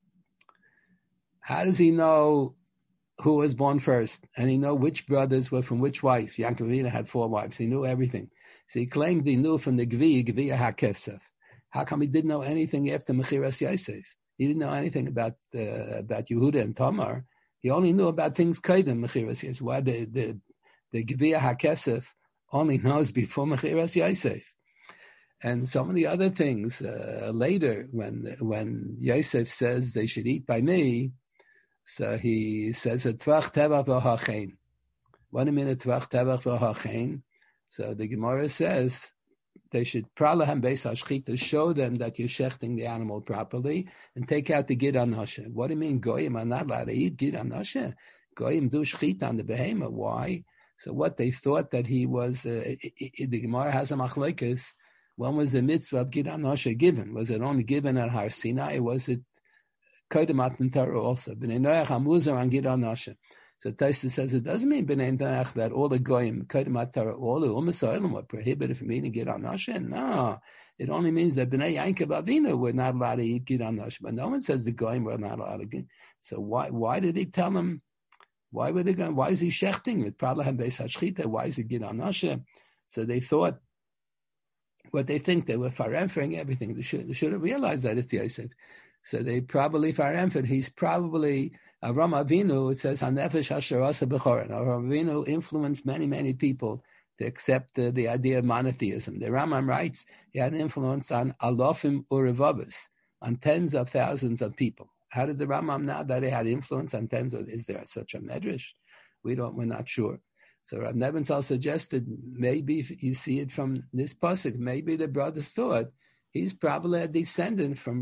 A: How does he know who was born first? And he know which brothers were from which wife. Yaakov Avinu had 4 wives. He knew everything. So he claimed he knew from the Gvi HaKesef. How come he didn't know anything after Mechiras Yosef? He didn't know anything about Yehuda and Tamar. He only knew about things Kaidem Mechiras Yosef. Why the Gvi HaKesef only knows before Mechiras Yosef. And so many other things later, when Yosef says they should eat by me, so he says a tvach tevach v'hachein. What do you mean a tvach tevach v'hachein? So the Gemara says they should pralahem beis hashchit to show them that you're shechting the animal properly and take out the gid anashe. What do you mean goyim are not allowed to eat gid anashe? Goyim do shchit on the behemoth. Why? So what they thought that he was, the Gemara has a machlekes. When was the mitzvah of gid anashe given? Was it only given at Har Sinai? Was it Kodem Matan Torah also? B'nei Noach Hamuzar on Gid Anashe. So Taisa says it doesn't mean B'nei Noach that all the Goyim, Kodem Matan Torah, all the Umas Ha'olam were prohibited from eating Gid Anashe. No, it only means that B'nei Yankov Avinu were not allowed to eat Gid Anashe. But no one says the Goyim were not allowed to eat. So why did he tell them? Why were they going? Why is he shechting with Pralahem Beis Hashchita? Why is it Gid Anashe? So they thought. What they think they were faremfering everything. They should have realized that it's Yosef. So they probably faremfed. He's probably Avram Avinu. It says Hanefesh Asher Asa B'chorin. Avram Avinu influenced many people to accept the idea of monotheism. The Rambam writes he had an influence on alofim urevavos, on tens of thousands of people. How does the Rambam know that he had influence on tens of? Is there such a medrash? We're not sure. So Rav Nebenzahl suggested maybe if you see it from this pasuk, maybe the brothers thought he's probably a descendant from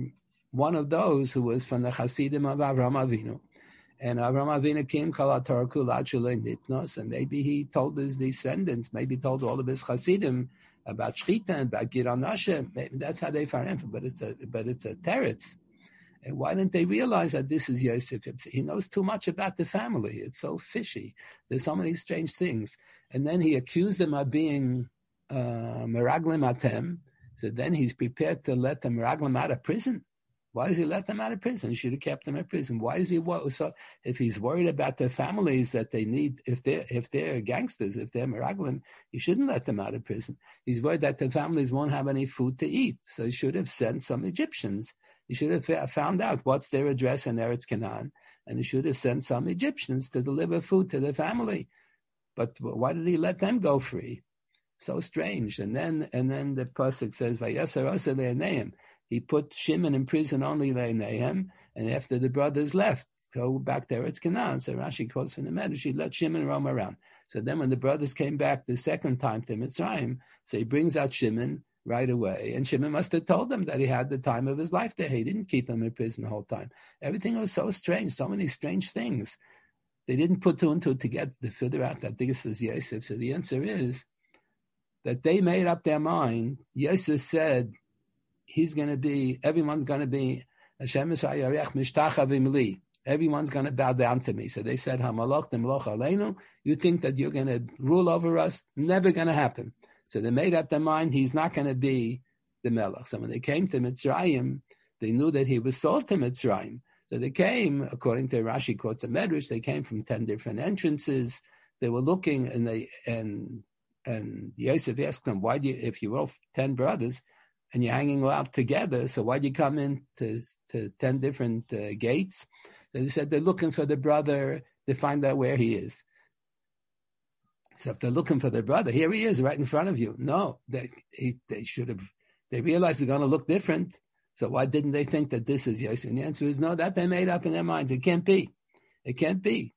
A: one of those who was from the Hasidim of Avraham Avinu. And Avraham Avinu came and maybe he told his descendants, maybe he told all of his Hasidim about Shchita and about Gid HaNashe. Maybe that's how they find him, but it's a teretz. And why didn't they realize that this is Yosef? He knows too much about the family. It's so fishy. There's so many strange things. And then he accused them of being meraglim atem. So then he's prepared to let them meraglim out of prison. Why does he let them out of prison? He should have kept them in prison. Why is he so? If he's worried about their families that they need, if they're gangsters, if they're meraglim, he shouldn't let them out of prison. He's worried that their families won't have any food to eat. So he should have sent some Egyptians. He should have found out what's their address in Eretz Canaan, and he should have sent some Egyptians to deliver food to their family. But why did he let them go free? So strange. And then the pasuk says, "Vayasar asa le'aneim." He put Shimon in prison only le'aneim, and after the brothers left, go back to Eretz Canaan. So Rashi quotes from the Medrash, he let Shimon roam around. So then when the brothers came back the second time to Mitzrayim, so he brings out Shimon right away. And Shimon must have told them that he had the time of his life there. He didn't keep him in prison the whole time. Everything was so strange, so many strange things. They didn't put two and two together to figure out that this is Yosef. So the answer is that they made up their mind. Yosef said, everyone's going to be, everyone's going to bow down to me. So they said, you think that you're going to rule over us? Never going to happen. So they made up their mind he's not going to be the Melech. So when they came to Mitzrayim, they knew that he was sold to Mitzrayim. So they came, according to Rashi quotes a Medrash, they came from 10 different entrances. They were looking, and Yosef asked them, "Why do you, if you were 10 brothers and you're hanging out together, so why do you come in to 10 different gates?" So they said they're looking for the brother to find out where he is. So if they're looking for their brother, here he is right in front of you. No, they should have, they realized they're going to look different. So why didn't they think that this is Yosef? And the answer is no, that they made up in their minds. It can't be. It can't be.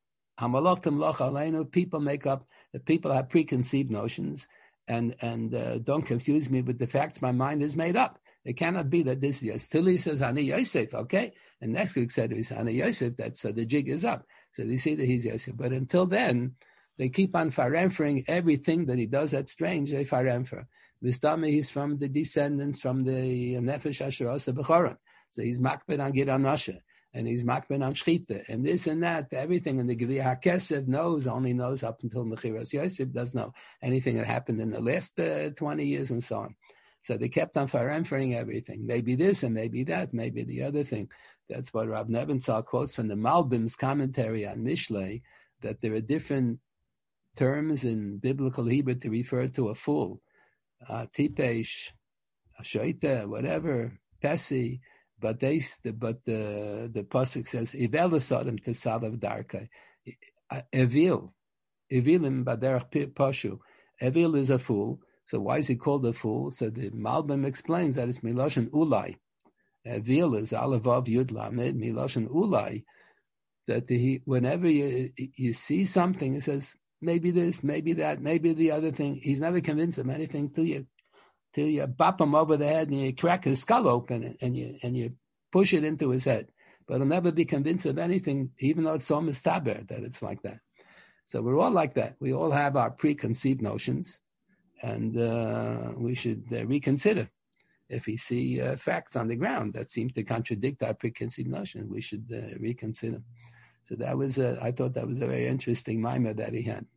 A: People make up, people have preconceived notions, and don't confuse me with the facts. My mind is made up. It cannot be that this is Yosef. Till he says, Ani Yosef, okay? And next week said, he's Ani Yosef, so the jig is up. So they see that he's Yosef. But until then, they keep on faremfering everything that he does that's strange. They faremfer. Mistama, he's from the descendants from the Nefesh Asher Asa B'choron. So he's makbid on Gid HaNashe, and he's makbid on Shchita, and this and that, everything. And the Gvir HaKesef only knows up until Mechiras Yosef, doesn't know anything that happened in the last 20 years and so on. So they kept on faremfering everything. Maybe this and maybe that, maybe the other thing. That's what Rav Nebenzahl quotes from the Malbim's commentary on Mishlei, that there are different terms in biblical Hebrew to refer to a fool. Tipesh, Shoita, whatever, Pesi, but the pasuk says Ivel Sodom to Salav Darka. Evilim Baderach Pashu. Evil is a fool. So why is he called a fool? So the Malbim explains that it's Miloshen Ulai. Evil is Alavav Yud Lamed, Miloshen Ulai. That whenever you see something, it says, maybe this, maybe that, maybe the other thing. He's never convinced him anything till you bop him over the head and you crack his skull open and you push it into his head. But he'll never be convinced of anything, even though it's so mistaber that it's like that. So we're all like that. We all have our preconceived notions, and we should reconsider. If we see facts on the ground that seem to contradict our preconceived notion, we should reconsider. So that was, I thought that was a very interesting mimer that he had.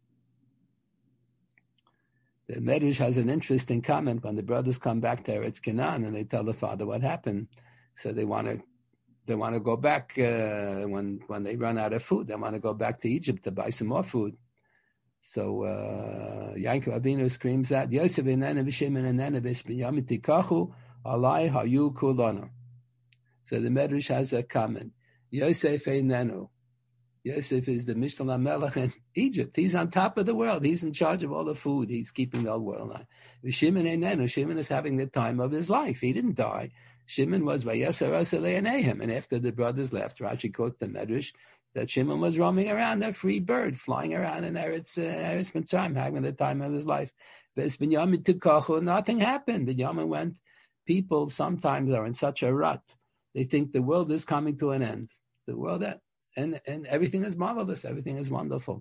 A: The Medrash has an interesting comment when the brothers come back to Eretz Canaan and they tell the father what happened. So they want to go back when they run out of food. They want to go back to Egypt to buy some more food. So Yaakov Avinu screams out, Yosef inena v'Shimon inena v'Binyamin tikachu alai hayu kulana. So the Medrash has a comment. Yosef einenu. Yosef is the Mishnah HaMelech in Egypt. He's on top of the world. He's in charge of all the food. He's keeping the whole world alive. Shimon einenu. Shimon is having the time of his life. He didn't die. Shimon was Vayasar asa le'aneim. And after the brothers left, Rashi quotes the Medrash that Shimon was roaming around, a free bird, flying around in Eretz Mitzrayim, having the time of his life. Nothing happened. Binyamin went. People sometimes are in such a rut They think the world is coming to an end. The world, and everything is marvelous. Everything is wonderful.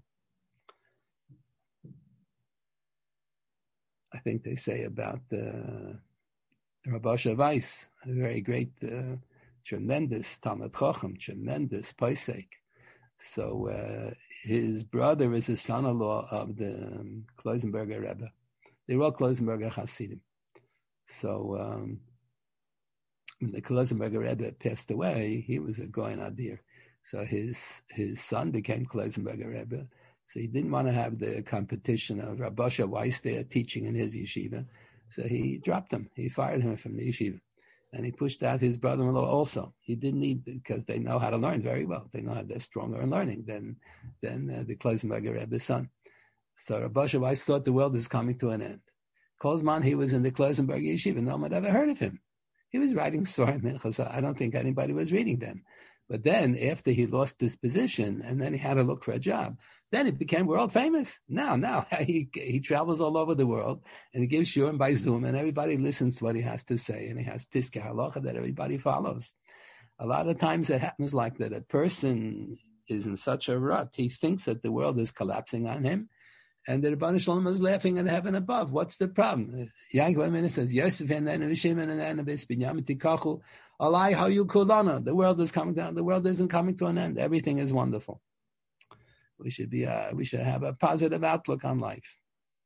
A: I think they say about Rabbi Asher Weiss, a very great, tremendous Talmud Chacham, tremendous Posek. So his brother is a son-in-law of the Kloisenberger Rebbe. They were all Kloisenberger Hasidim. So when the Kloisenberger Rebbe passed away, he was a Goyen Adir. So his son became Kloisenberger Rebbe. So he didn't want to have the competition of Rabbi Asher Weiss there teaching in his yeshiva. So he dropped him. He fired him from the yeshiva. And he pushed out his brother-in-law also. He didn't need, because they know how to learn very well. They know how they're stronger in learning than the Kloisenberger Rebbe's son. So Rabbi Asher Weiss thought the world is coming to an end. Kolzman, he was in the Kloisenberger yeshiva. No one had ever heard of him. He was writing Svarim Minchas. I don't think anybody was reading them. But then, after he lost his position, and then he had to look for a job, then he became world famous. Now he travels all over the world, and he gives shiurim by Zoom, and everybody listens to what he has to say, and he has piskei halacha that everybody follows. A lot of times it happens like that. A person is in such a rut, he thinks that the world is collapsing on him, and the Rebbeinu Shalom is laughing in heaven above. What's the problem? Yaakov says, Yosef and then Shimon and then Binyamin Tikachu, Alai how you kulana. The world is coming down. The world isn't coming to an end. Everything is wonderful. We should have a positive outlook on life.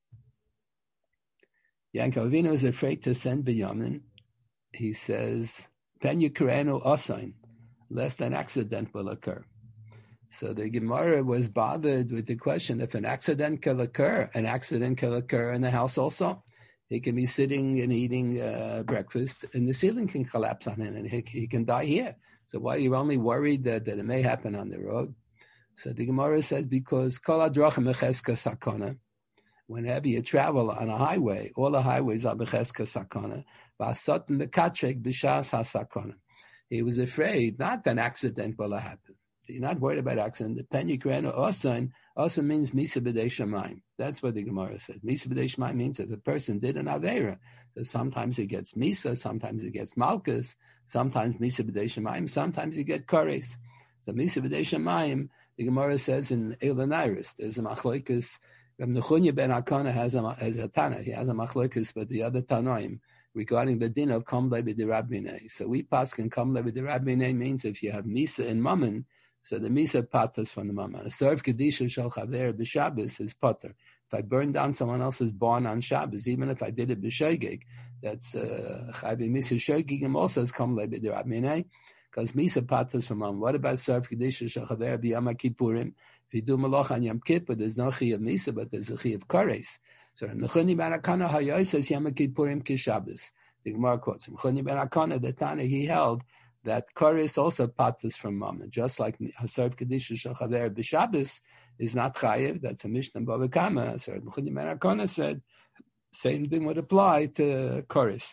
A: Yaakov Avinu is afraid to send Binyamin. He says, Pen Yukrenu Osain, lest an accident will occur. So the Gemara was bothered with the question, if an accident can occur in the house also. He can be sitting and eating breakfast, and the ceiling can collapse on him, and he can die here. So why are you only worried that it may happen on the road? So the Gemara says, because kol hadrachim becheska sakana. Whenever you travel on a highway, all the highways are becheska sakana. V'asatan bekatrek b'shas hasakana. He was afraid not that an accident will happen. You're not worried about accident. The pen yikrenu osan means misa b'dei shamayim. That's what the Gemara said. Misa b'dei shamayim means that the person did an avera. So sometimes he gets misa, sometimes he gets malchus, sometimes misa b'dei shamayim, sometimes he gets kores. So misa b'dei shamayim, the Gemara says in Eilonairis, there's a machlokes. Reb Nechunya ben Akana has a Tana. He has a machlokes, but the other Tanoim regarding the din of kam levi derabminei. So we paskin kam levi derabminei means if you have misa and mammon. So the misa patas from the mama. A serve kedisha shel chaver b'Shabbos is pater. If I burn down someone else's barn on Shabbos, even if I did it b'shogeg, that's chayvi misa shogegim also is kam levi derabminei, because misa patas from mama. What about serve kedisha shel chaver b'Yom Kippurim? If you do malach on Yom Kippur, there's no chi of misa, but there's a chi of kares. So Nechoni ben Akana hayos says Yom Kippurim kishabbos. The Gemara quotes him. Nechoni ben Akana, the Tana, he held that kares also patas from mama, just like Hasar Kedisha Shel Chaver b'Shabbos is not chayiv. That's a Mishnah Bava Kama. So Nechoni ben Akana said same thing would apply to kares.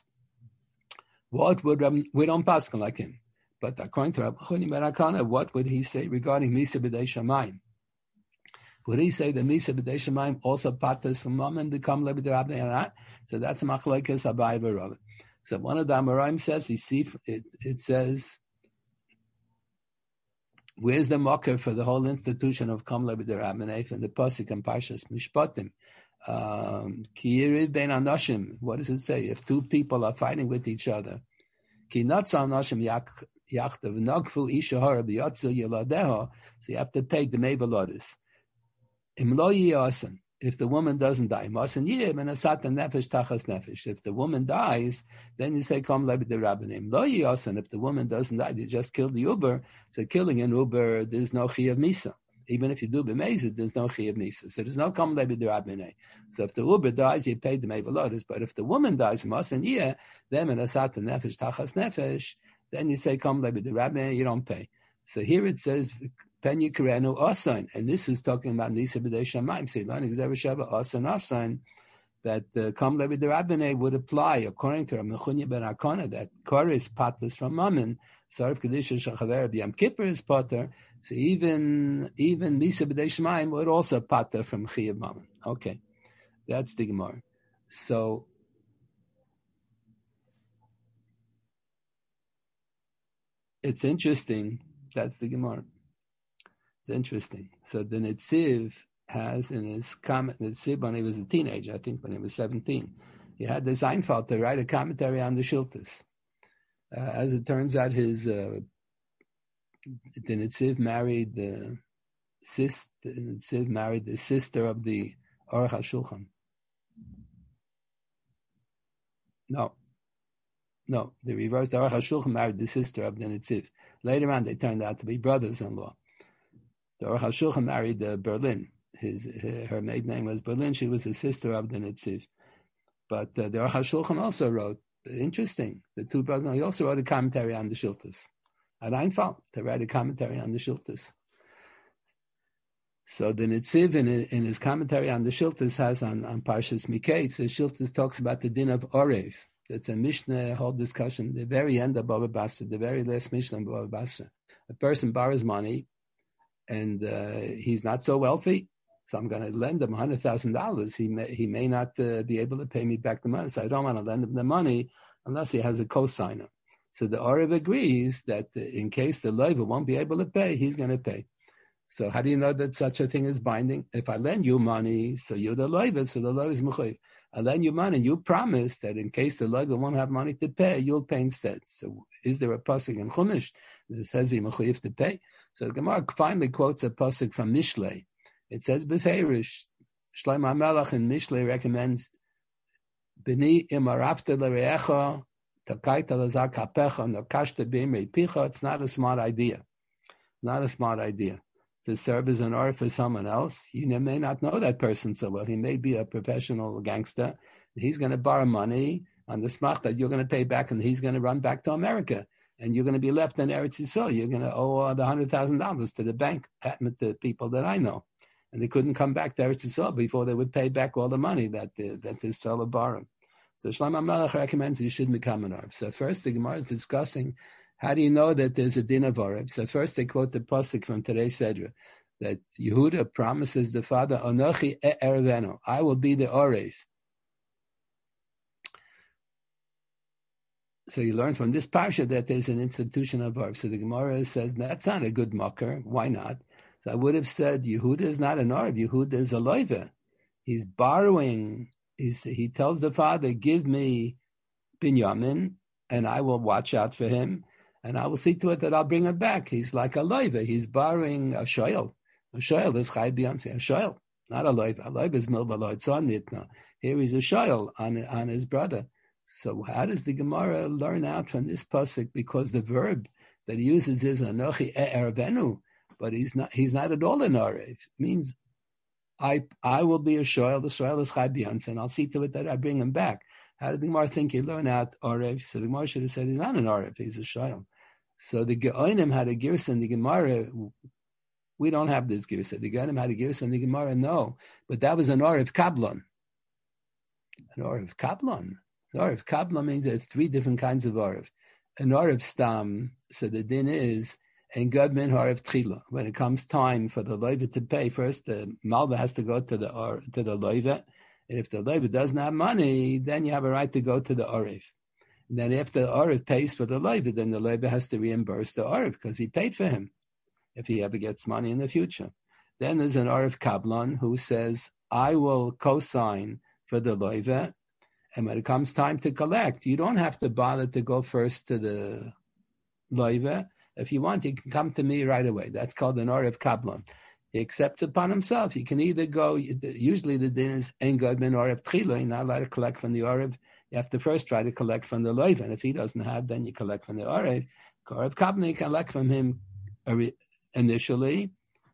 A: What would we don't paskin like him? But according to Nechoni ben Akana, what would he say regarding Misa b'dei Shamayim? Would he say the Misa b'dei Shamayim also patas from mama and become levi derabnei or not? So that's a machlokes Abai v'Rava. So one of the Amoraim says, it says, where's the mocker for the whole institution of Kam Levi Derabnei and the Pasuk and Parshas Mishpatim? Ki yirid bein anoshim. What does it say? If two people are fighting with each other, Ki natzal anoshim yachtav nagfu isha hara b'yatzu yeladeho. So you have to pay the mevalodis. Im lo yiyasan. If the woman doesn't die, masan yim and asat nefesh tachas nefesh. If the woman dies, then you say kom levi derabbanim. Lo yiyasan. If the woman doesn't die, they just kill the uber. So killing an uber, there's no chi of misa. Even if you do b'mezid, there's no chi of misa. So there's no kom levi derabbanim. So if the uber dies, you pay the mevalodis. But if the woman dies, masan yim, then and asat nefesh tachas nefesh, then you say kom levi derabbanim. You don't pay. So here it says pen yikrenu osan, and this is talking about Nisa b'dei Shamayim. Say learning Zevashava osan that kam levi derabnei would apply according to Mechunya ben Akana that kares patas from mammon, sarv kedisha shachaver b'Yom Kippur is pater. So even Nisa b'dei Shamayim would also pater from chiyav mammon. Okay, that's the Gemara. So. it's interesting. That's the Gemara. It's interesting. So the Netziv has in his comment, Netziv, when he was a teenager, I think when he was 17, he had the Seinfeld to write a commentary on the Shiltas. As it turns out, the Netziv married the sister of the Aruch HaShulchan. No, the reverse. The Aruch HaShulchan married the sister of the Netziv. Later on, they turned out to be brothers-in-law. The Aruch HaShulchan married Berlin. Her maiden name was Berlin. She was the sister of the Netziv. But the Aruch HaShulchan also wrote, interesting, the two brothers, he also wrote a commentary on the Shiltas. At Einfall, to write a commentary on the Shiltas. So the Netziv in his commentary on the Shiltas has on Parshas Miketz, the Shiltas talks about the din of Orev. It's a Mishnah, whole discussion, the very end of Bava Basra, the very last Mishnah of Bava Basra. A person borrows money, and he's not so wealthy, so I'm going to lend him $100,000. He may not be able to pay me back the money, so I don't want to lend him the money unless he has a cosigner. So the Orev agrees that in case the loiva won't be able to pay, he's going to pay. So how do you know that such a thing is binding? If I lend you money, so you're the loiva, so the loiva is mechuyev. I lend you money, and you promise that in case the loiva won't have money to pay, you'll pay instead. So is there a pasuk in Chumash that says he's mechuyev to pay? So the Gemara finally quotes a pasuk from Mishlei. It says, Beferish, Shlomo HaMelech in Mishlei recommends, B'ni imarafta l'reecha, takaita l'zar kapecha, nokashta b'imrei picha. It's not a smart idea. Not a smart idea. To serve as an or for someone else, you may not know that person so well. He may be a professional gangster. He's going to borrow money on the smach that you're going to pay back, and he's going to run back to America. And you're going to be left in Eretz Yisrael. You're going to owe the $100,000 to the bank, to people that I know. And they couldn't come back to Eretz Yisrael before they would pay back all the money that this fellow borrowed. So Shlomo HaMelech recommends you should become an Arab. So first the Gemara is discussing, how do you know that there's a din of Arab? So first they quote the pasuk from today's Sedra, that Yehuda promises the father, Anochi e'ervenu, I will be the Orev. So you learn from this parsha that there's an institution of Arv. So the Gemara says, that's not a good mocker. Why not? So I would have said, Yehuda is not an Arv. Yehuda is a loiva. He's borrowing. He tells the father, give me Binyamin, and I will watch out for him, and I will see to it that I'll bring him back. He's like a loiva. He's borrowing a shoyel. A shoyel is chai b'yamsi. A shoyel, not a loiva. A loiva is milva loitzon nitna. Here he's a shoyel on his brother. So how does the Gemara learn out from this pasuk? Because the verb that he uses is anochi e'ervenu, but he's not at all an arev. It means I will be a shoyel. The shoyel is chai b'yamsi, and I'll see to it that I bring him back. How did the Gemara think he learn out arev? So the Gemara should have said he's not an arev. He's a shoyel. So the Geonim had a girsa in the Gemara. We don't have this girsa. The Geonim had a girsa in the Gemara. No, but that was an arev kablon. An arev kablon. Arev Kabla means there are three different kinds of Arev. An Arev Stam, so the din is, and Godmin Arev Tchila. When it comes time for the loiva to pay, first the Malva has to go to the loiva, and if the loiva doesn't have money, then you have a right to go to the Arev. And then if the Arev pays for the loiva, then the loiva has to reimburse the Arev because he paid for him, if he ever gets money in the future. Then there's an Arev Kablan who says, I will co-sign for the loiva, and when it comes time to collect, you don't have to bother to go first to the loiva. If you want, you can come to me right away. That's called an Arev Kablan. He accepts upon himself. He can either go, usually the din is, Ein God min Arev Tchila, you're not allowed to collect from the Arev. You have to first try to collect from the loiva. And if he doesn't have, then you collect from the Arev. Arev Kablan, you can collect from him initially.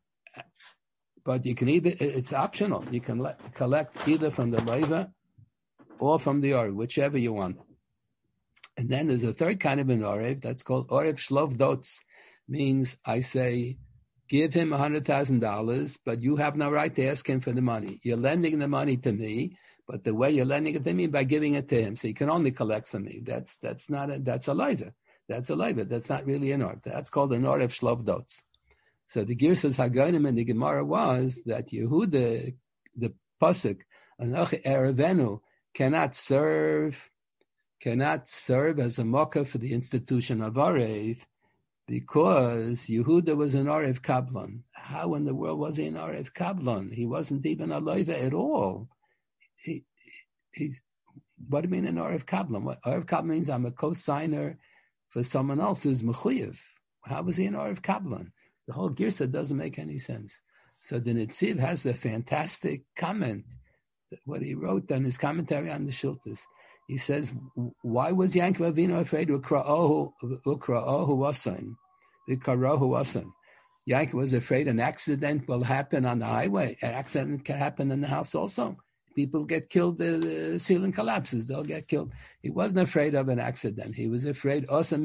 A: But you can either, it's optional. You can collect either from the loiva or from the Orev, whichever you want. And then there's a third kind of an Orev that's called Orev Shlov Dots. Means I say, give him $100,000, but you have no right to ask him for the money. You're lending the money to me, but the way you're lending it to me by giving it to him, so you can only collect from me. That's a loiva. That's a loiva. That's not really an Orev. That's called an Orev Shlov Dots. So the Girsas Hagonim in the Gemara was that Yehuda, the pasuk, Anochi Erevenu, cannot serve as a mocker for the institution of Arev, because Yehuda was an Orev Kablan. How in the world was he an Orev Kablan? He wasn't even a loiva at all. He's what do you mean an Orev Kablan? What Orev Kablan means? I'm a co-signer for someone else who's mechuyev. How was he an Orev Kablan? The whole girsa doesn't make any sense. So the Netziv has a fantastic comment, what he wrote on his commentary on the Shiltas. He says, why was Yankov Avinu afraid of Ukra'ohu wasan? Ukra'ohu wasan. Yankov was afraid an accident will happen on the highway. An accident can happen in the house also. People get killed, the ceiling collapses, they'll get killed. He wasn't afraid of an accident. He was afraid,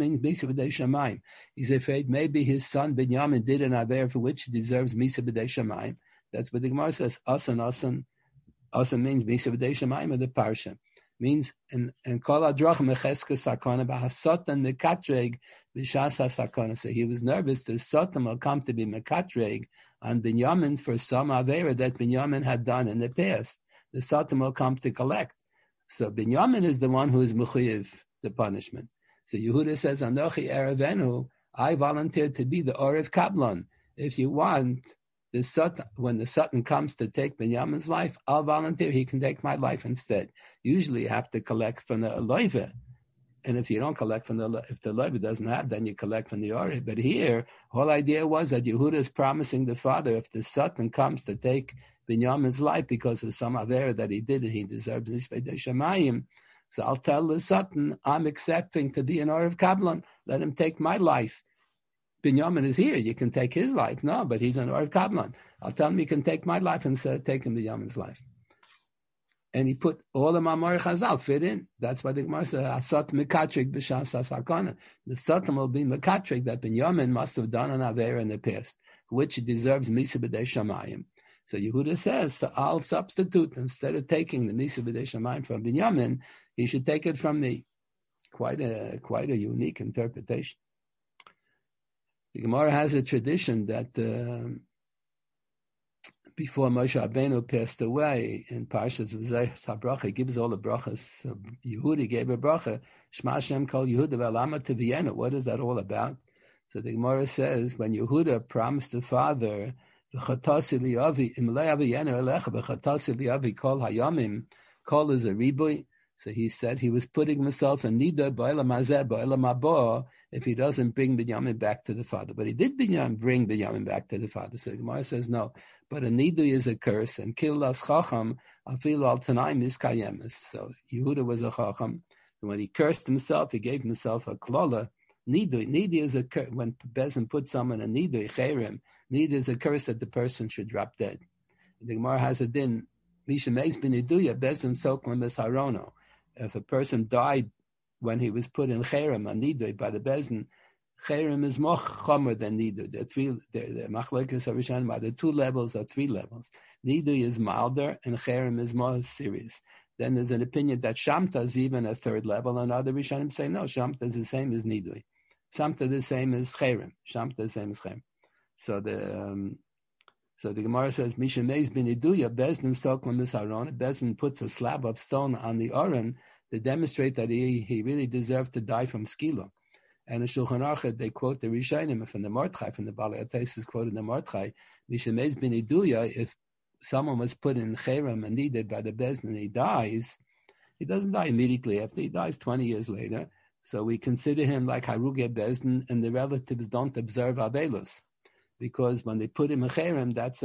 A: he's afraid maybe his son Binyamin did an aver for which he deserves Misa B'dei Shamayim. That's what the Gemara says. Asan means Misa B'dei Shamayim of the Parsha. Means in Kol Hadrach Mecheska Sakana B'Hasatan Mekatreg B'Shas HaSakana. So he was nervous that Satan will come to be Mekatreg on Binyamin for some avera that Binyamin had done in the past. The Satan will come to collect. So Binyamin is the one who is mechuyev the punishment. So Yehuda says, Anochi Erevenu, I volunteered to be the Orev Kablan. If you want, the Satan, when the Satan comes to take Binyamin's life, I'll volunteer. He can take my life instead. Usually you have to collect from the loiva. And if you don't collect from if the loiva doesn't have, then you collect from the Orev. But here, whole idea was that Yehuda is promising the father, if the Satan comes to take Binyamin's life because of some avera that he did and he deserves Nisbei Shamayim. So I'll tell the Satan, I'm accepting to be an Orev Kablan. Let him take my life. Binyamin is here. You can take his life. No, but he's an Orev Kablan. I'll tell him you can take my life instead of taking Binyamin's life. And he put all the Mamor Chazal fit in. That's why the Gemara says, Asat Mekatrik B'Shas HaSakana. The Satan will be Mekatrik that Binyamin must have done an avera in the past, which he deserves Misa B'dei Shamayim. So Yehuda says, so I'll substitute, instead of taking the Misa B'dei Shamayim from Binyamin, he should take it from me. Quite a unique interpretation. The Gemara has a tradition that before Moshe Rabbeinu passed away in Parshas V'zeichas HaBracha, he gives all the brachas. So Yehuda gave a bracha, Shema Hashem Kol Yehuda V'Alama T'Viyenu. What is that all about? So the Gemara says, when Yehuda promised the father, Kol is a ribui. So he said he was putting himself in nida ba'elam hazeh ba'elam haba if he doesn't bring Binyamin back to the father. But he did bring Binyamin back to the father. So the Gemara says no. But a nidui is a curse, and killas chacham afil al tanaim is kayemes. So Yehuda was a chacham, and when he cursed himself, he gave himself a klola. Nidui is a curse. When Bezin put someone in nidui cherim, nidui is a curse that the person should drop dead. The Gemara has a din. Misha meis b'niduya Bezin soklam b'sarono. If a person died when he was put in cherim on nidui by the Bezin, cherim is more chomer than nidui. The machlokes are shown by the 2 levels or 3 levels. Nidui is milder and cherim is more serious. Then there's an opinion that shamta is even a 3rd level, and other Rishonim say no, shamta is the same as nidui. Shamta the same as cherim. Shamta the same as cherim. So the Gemara says, Misha meis b'niduya, Bezdin soklam misaron. Bezdin puts a slab of stone on the Aron to demonstrate that he really deserved to die from skila. And in Shulchan Aruch, they quote the Rishonim from the Mordechai, from the Balei Ateis is quoted in the Mordechai, Misha meis b'niduya, if someone was put in cherim and needed by the Bezdin and he dies, he doesn't die immediately after, he dies 20 years later. So we consider him like Haruge Bezdin, and the relatives don't observe Avelus. Because when they put him in cherem, that's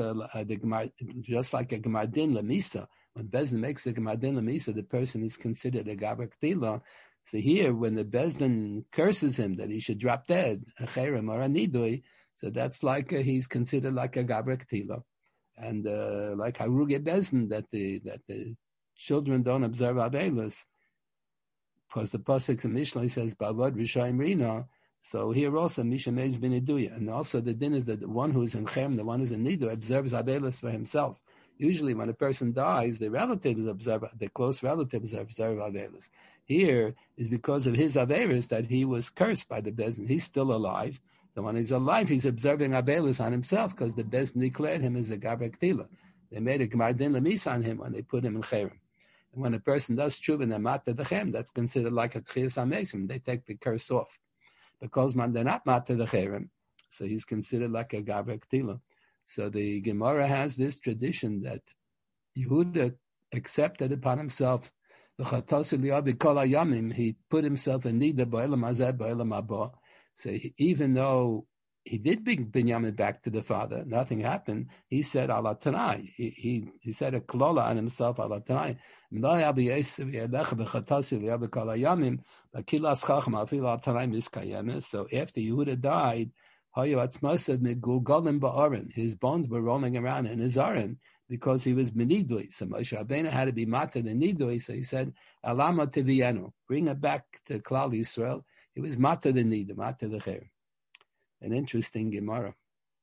A: just like a gemardin lemisa. When Bezdin makes a gemardin lemisa, the person is considered a gaber ktila. So here, when the Bezdin curses him that he should drop dead, a cherem or a nidui, so that's like he's considered like a gaber ktila, and like haruge Bezdin that the children don't observe avelus, because the pasuk in Mishlei says bavad rishayim rina. So here also, Misha Meis b'niduya. And also the din is that the one who's in Cherem, the one who's in Nidu, observes Abelis for himself. Usually when a person dies, the close relatives observe Abelis. Here is because of his Avelis that he was cursed by the Bezdin. He's still alive. So when he's alive, he's observing Abelis on himself because the Bezdin declared him as a Gaber Ktila. They made a Gemardin Lemis on him when they put him in Cherem. And when a person does Tshuva and Amata the Cherem, that's considered like a Tchias HaMesim. They take the curse off. because man they're not matter the cherem, so he's considered like a gaber ktila. So the Gemara has this tradition that Yehuda accepted upon himself the chatos eliyahu kol hayamim. He put himself in nida ba'elam hazeh ba'elam haba. So even though he did bring Binyamin back to the father, nothing happened. He said ala tanai. He said a klola on himself ala tanai. So after Yehuda died, his bones were rolling around in his aron because he was menidui. So Moshe Rabbeinu had to be mated in nidui. So he said, "Alama tevienu, bring it back to Klal Yisrael." He was mated in nidui, mated the cher. An interesting Gemara.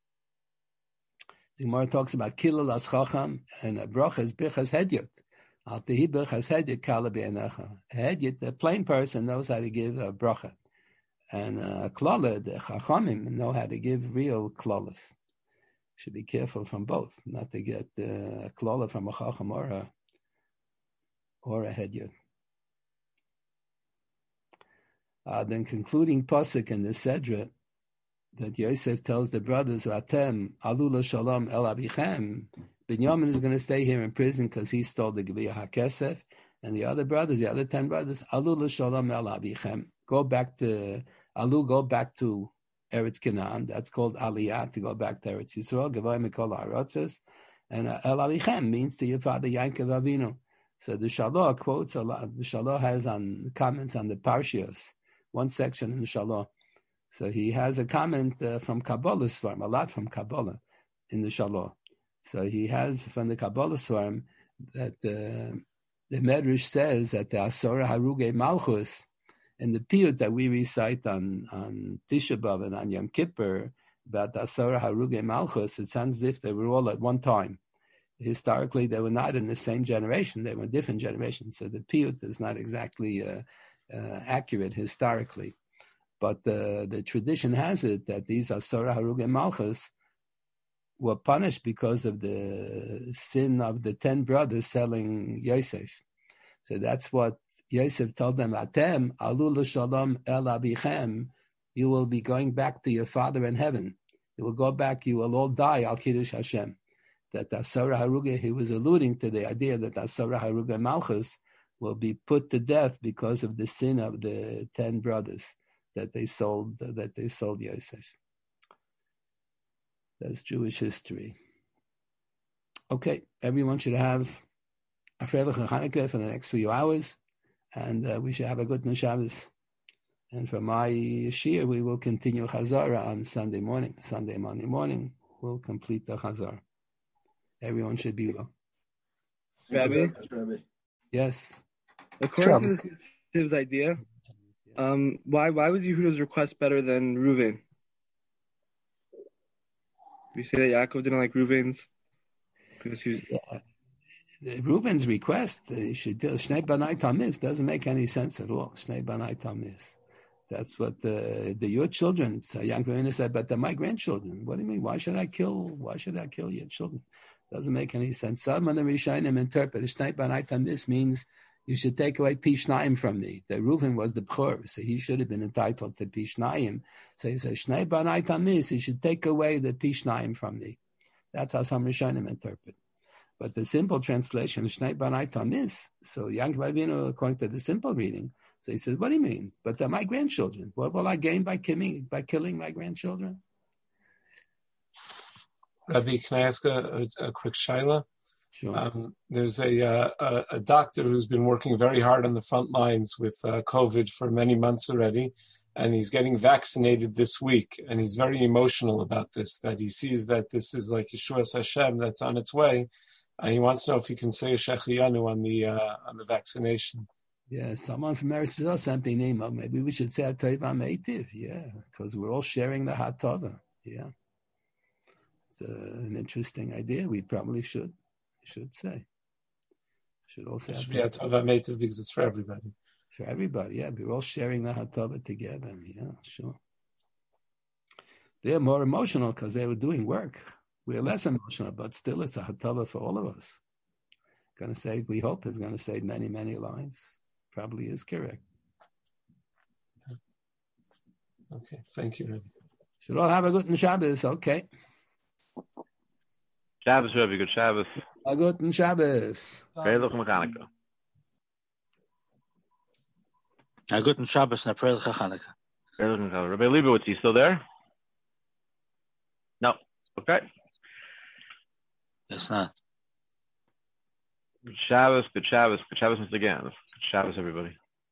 A: The Gemara talks about kilul as chacham and a brachas bichas hedyot. Al tehi bichas hedyot kala be'enecha. Hedyot, the plain person knows how to give a bracha. And klala, the chachamim, know how to give real klalas. Should be careful from both, not to get a klala from a chacham or a hedyot. Then concluding pasuk in the Sedra, that Yosef tells the brothers, "Atem alula shalom el abichem." Binyamin is going to stay here in prison because he stole the Geviyah HaKesef, and the other brothers, the other 10 brothers, alula shalom el abichem. Go back to Eretz Canaan. That's called Aliyah, to go back to Eretz Yisrael. Gevay mikol ha'arotzes, and el abichem means to your father Yankov Avinu. So the Shalah quotes a lot. The Shalah has on comments on the Parshios, one section in the Shalah. So he has a comment from Kabbalah Svarim, a lot from Kabbalah in the Shalah. So he has from the Kabbalah Svarim that the Medrash says that the Asora Haruge Malchus, in the piyut that we recite on Tisha B'Av and on Yom Kippur, about the Asora Haruge Malchus, it sounds as if they were all at one time. Historically, they were not in the same generation; they were different generations. So the piyut is not exactly accurate historically. But the tradition has it that these Asora Harug and Malchus were punished because of the sin of the 10 brothers selling Yosef. So that's what Yosef told them, Atem, alu l'shalom el abichem, you will be going back to your father in heaven. You will go back, you will all die, al kiddush Hashem. That Asora Haruga, he was alluding to the idea that Asora Haruga Malchus will be put to death because of the sin of the 10 brothers that they sold Yosef. That's Jewish history. Okay, everyone should have a Freilich Chanukah for the next few hours, and we should have a good Shabbos. And for my Shir, we will continue Chazara on Sunday morning. Monday morning, we'll complete the Chazara. Everyone should be well.
C: Rabbi?
A: Yes.
C: According to his idea, why was Yehuda's request better than Reuven? We say that Yaakov didn't like Reuven's because he was...
A: Reuven's request, he should do Shnei Banai Tamis, doesn't make any sense at all. Shnei Banai Tamis. That's what your children. So young Ravina said, but they're my grandchildren. What do you mean? Why should I kill your children? Doesn't make any sense. Some of the Rishonim interpret Shnei Banai Tamis means you should take away Pishnaim from me. The Reuven was the Bchor, so he should have been entitled to Pishnaim. So he says, Shnei Banai Tamis, he should take away the Pishnaim from me. That's how some Rishonim interpret. But the simple translation is Shnei Banai Tamis. So Yankov Avinu, according to the simple reading, so he says, what do you mean? But they're my grandchildren. What will I gain by killing my grandchildren?
D: Rabbi, can I ask a quick shaila?
A: Sure.
D: There's a doctor who's been working very hard on the front lines with COVID for many months already, and he's getting vaccinated this week, and he's very emotional about this, that he sees that this is like Yeshuas Hashem that's on its way, and he wants to know if he can say a Shechiyanu on the vaccination.
A: Yeah, someone from Eretz Yisrael sent me an email. Maybe we should say HaTova Meitiv, because we're all sharing the HaTova, It's an interesting idea. We probably should say. Should also
D: it should be HaTova Meitiv because it's for everybody.
A: For everybody, we're all sharing the HaTova together, sure. They're more emotional because they were doing work. We're less emotional, but still it's a HaTova for all of us. We hope it's going to save many, many lives. Probably is correct.
D: Okay, thank you, Rabbi.
A: Should all have a good Shabbos. Okay.
E: Shabbos, Rabbi, good Shabbos.
A: A good Shabbos.
E: Freilich Mechanica.
B: A good Shabbos and a Freilich Chanukah.
E: Freilich Mechanica. Rabbi Leibowitz, you still there? No. Okay.
B: It's not.
E: Good Shabbos, good Shabbos, good Shabbos once again. Good Shabbos, everybody.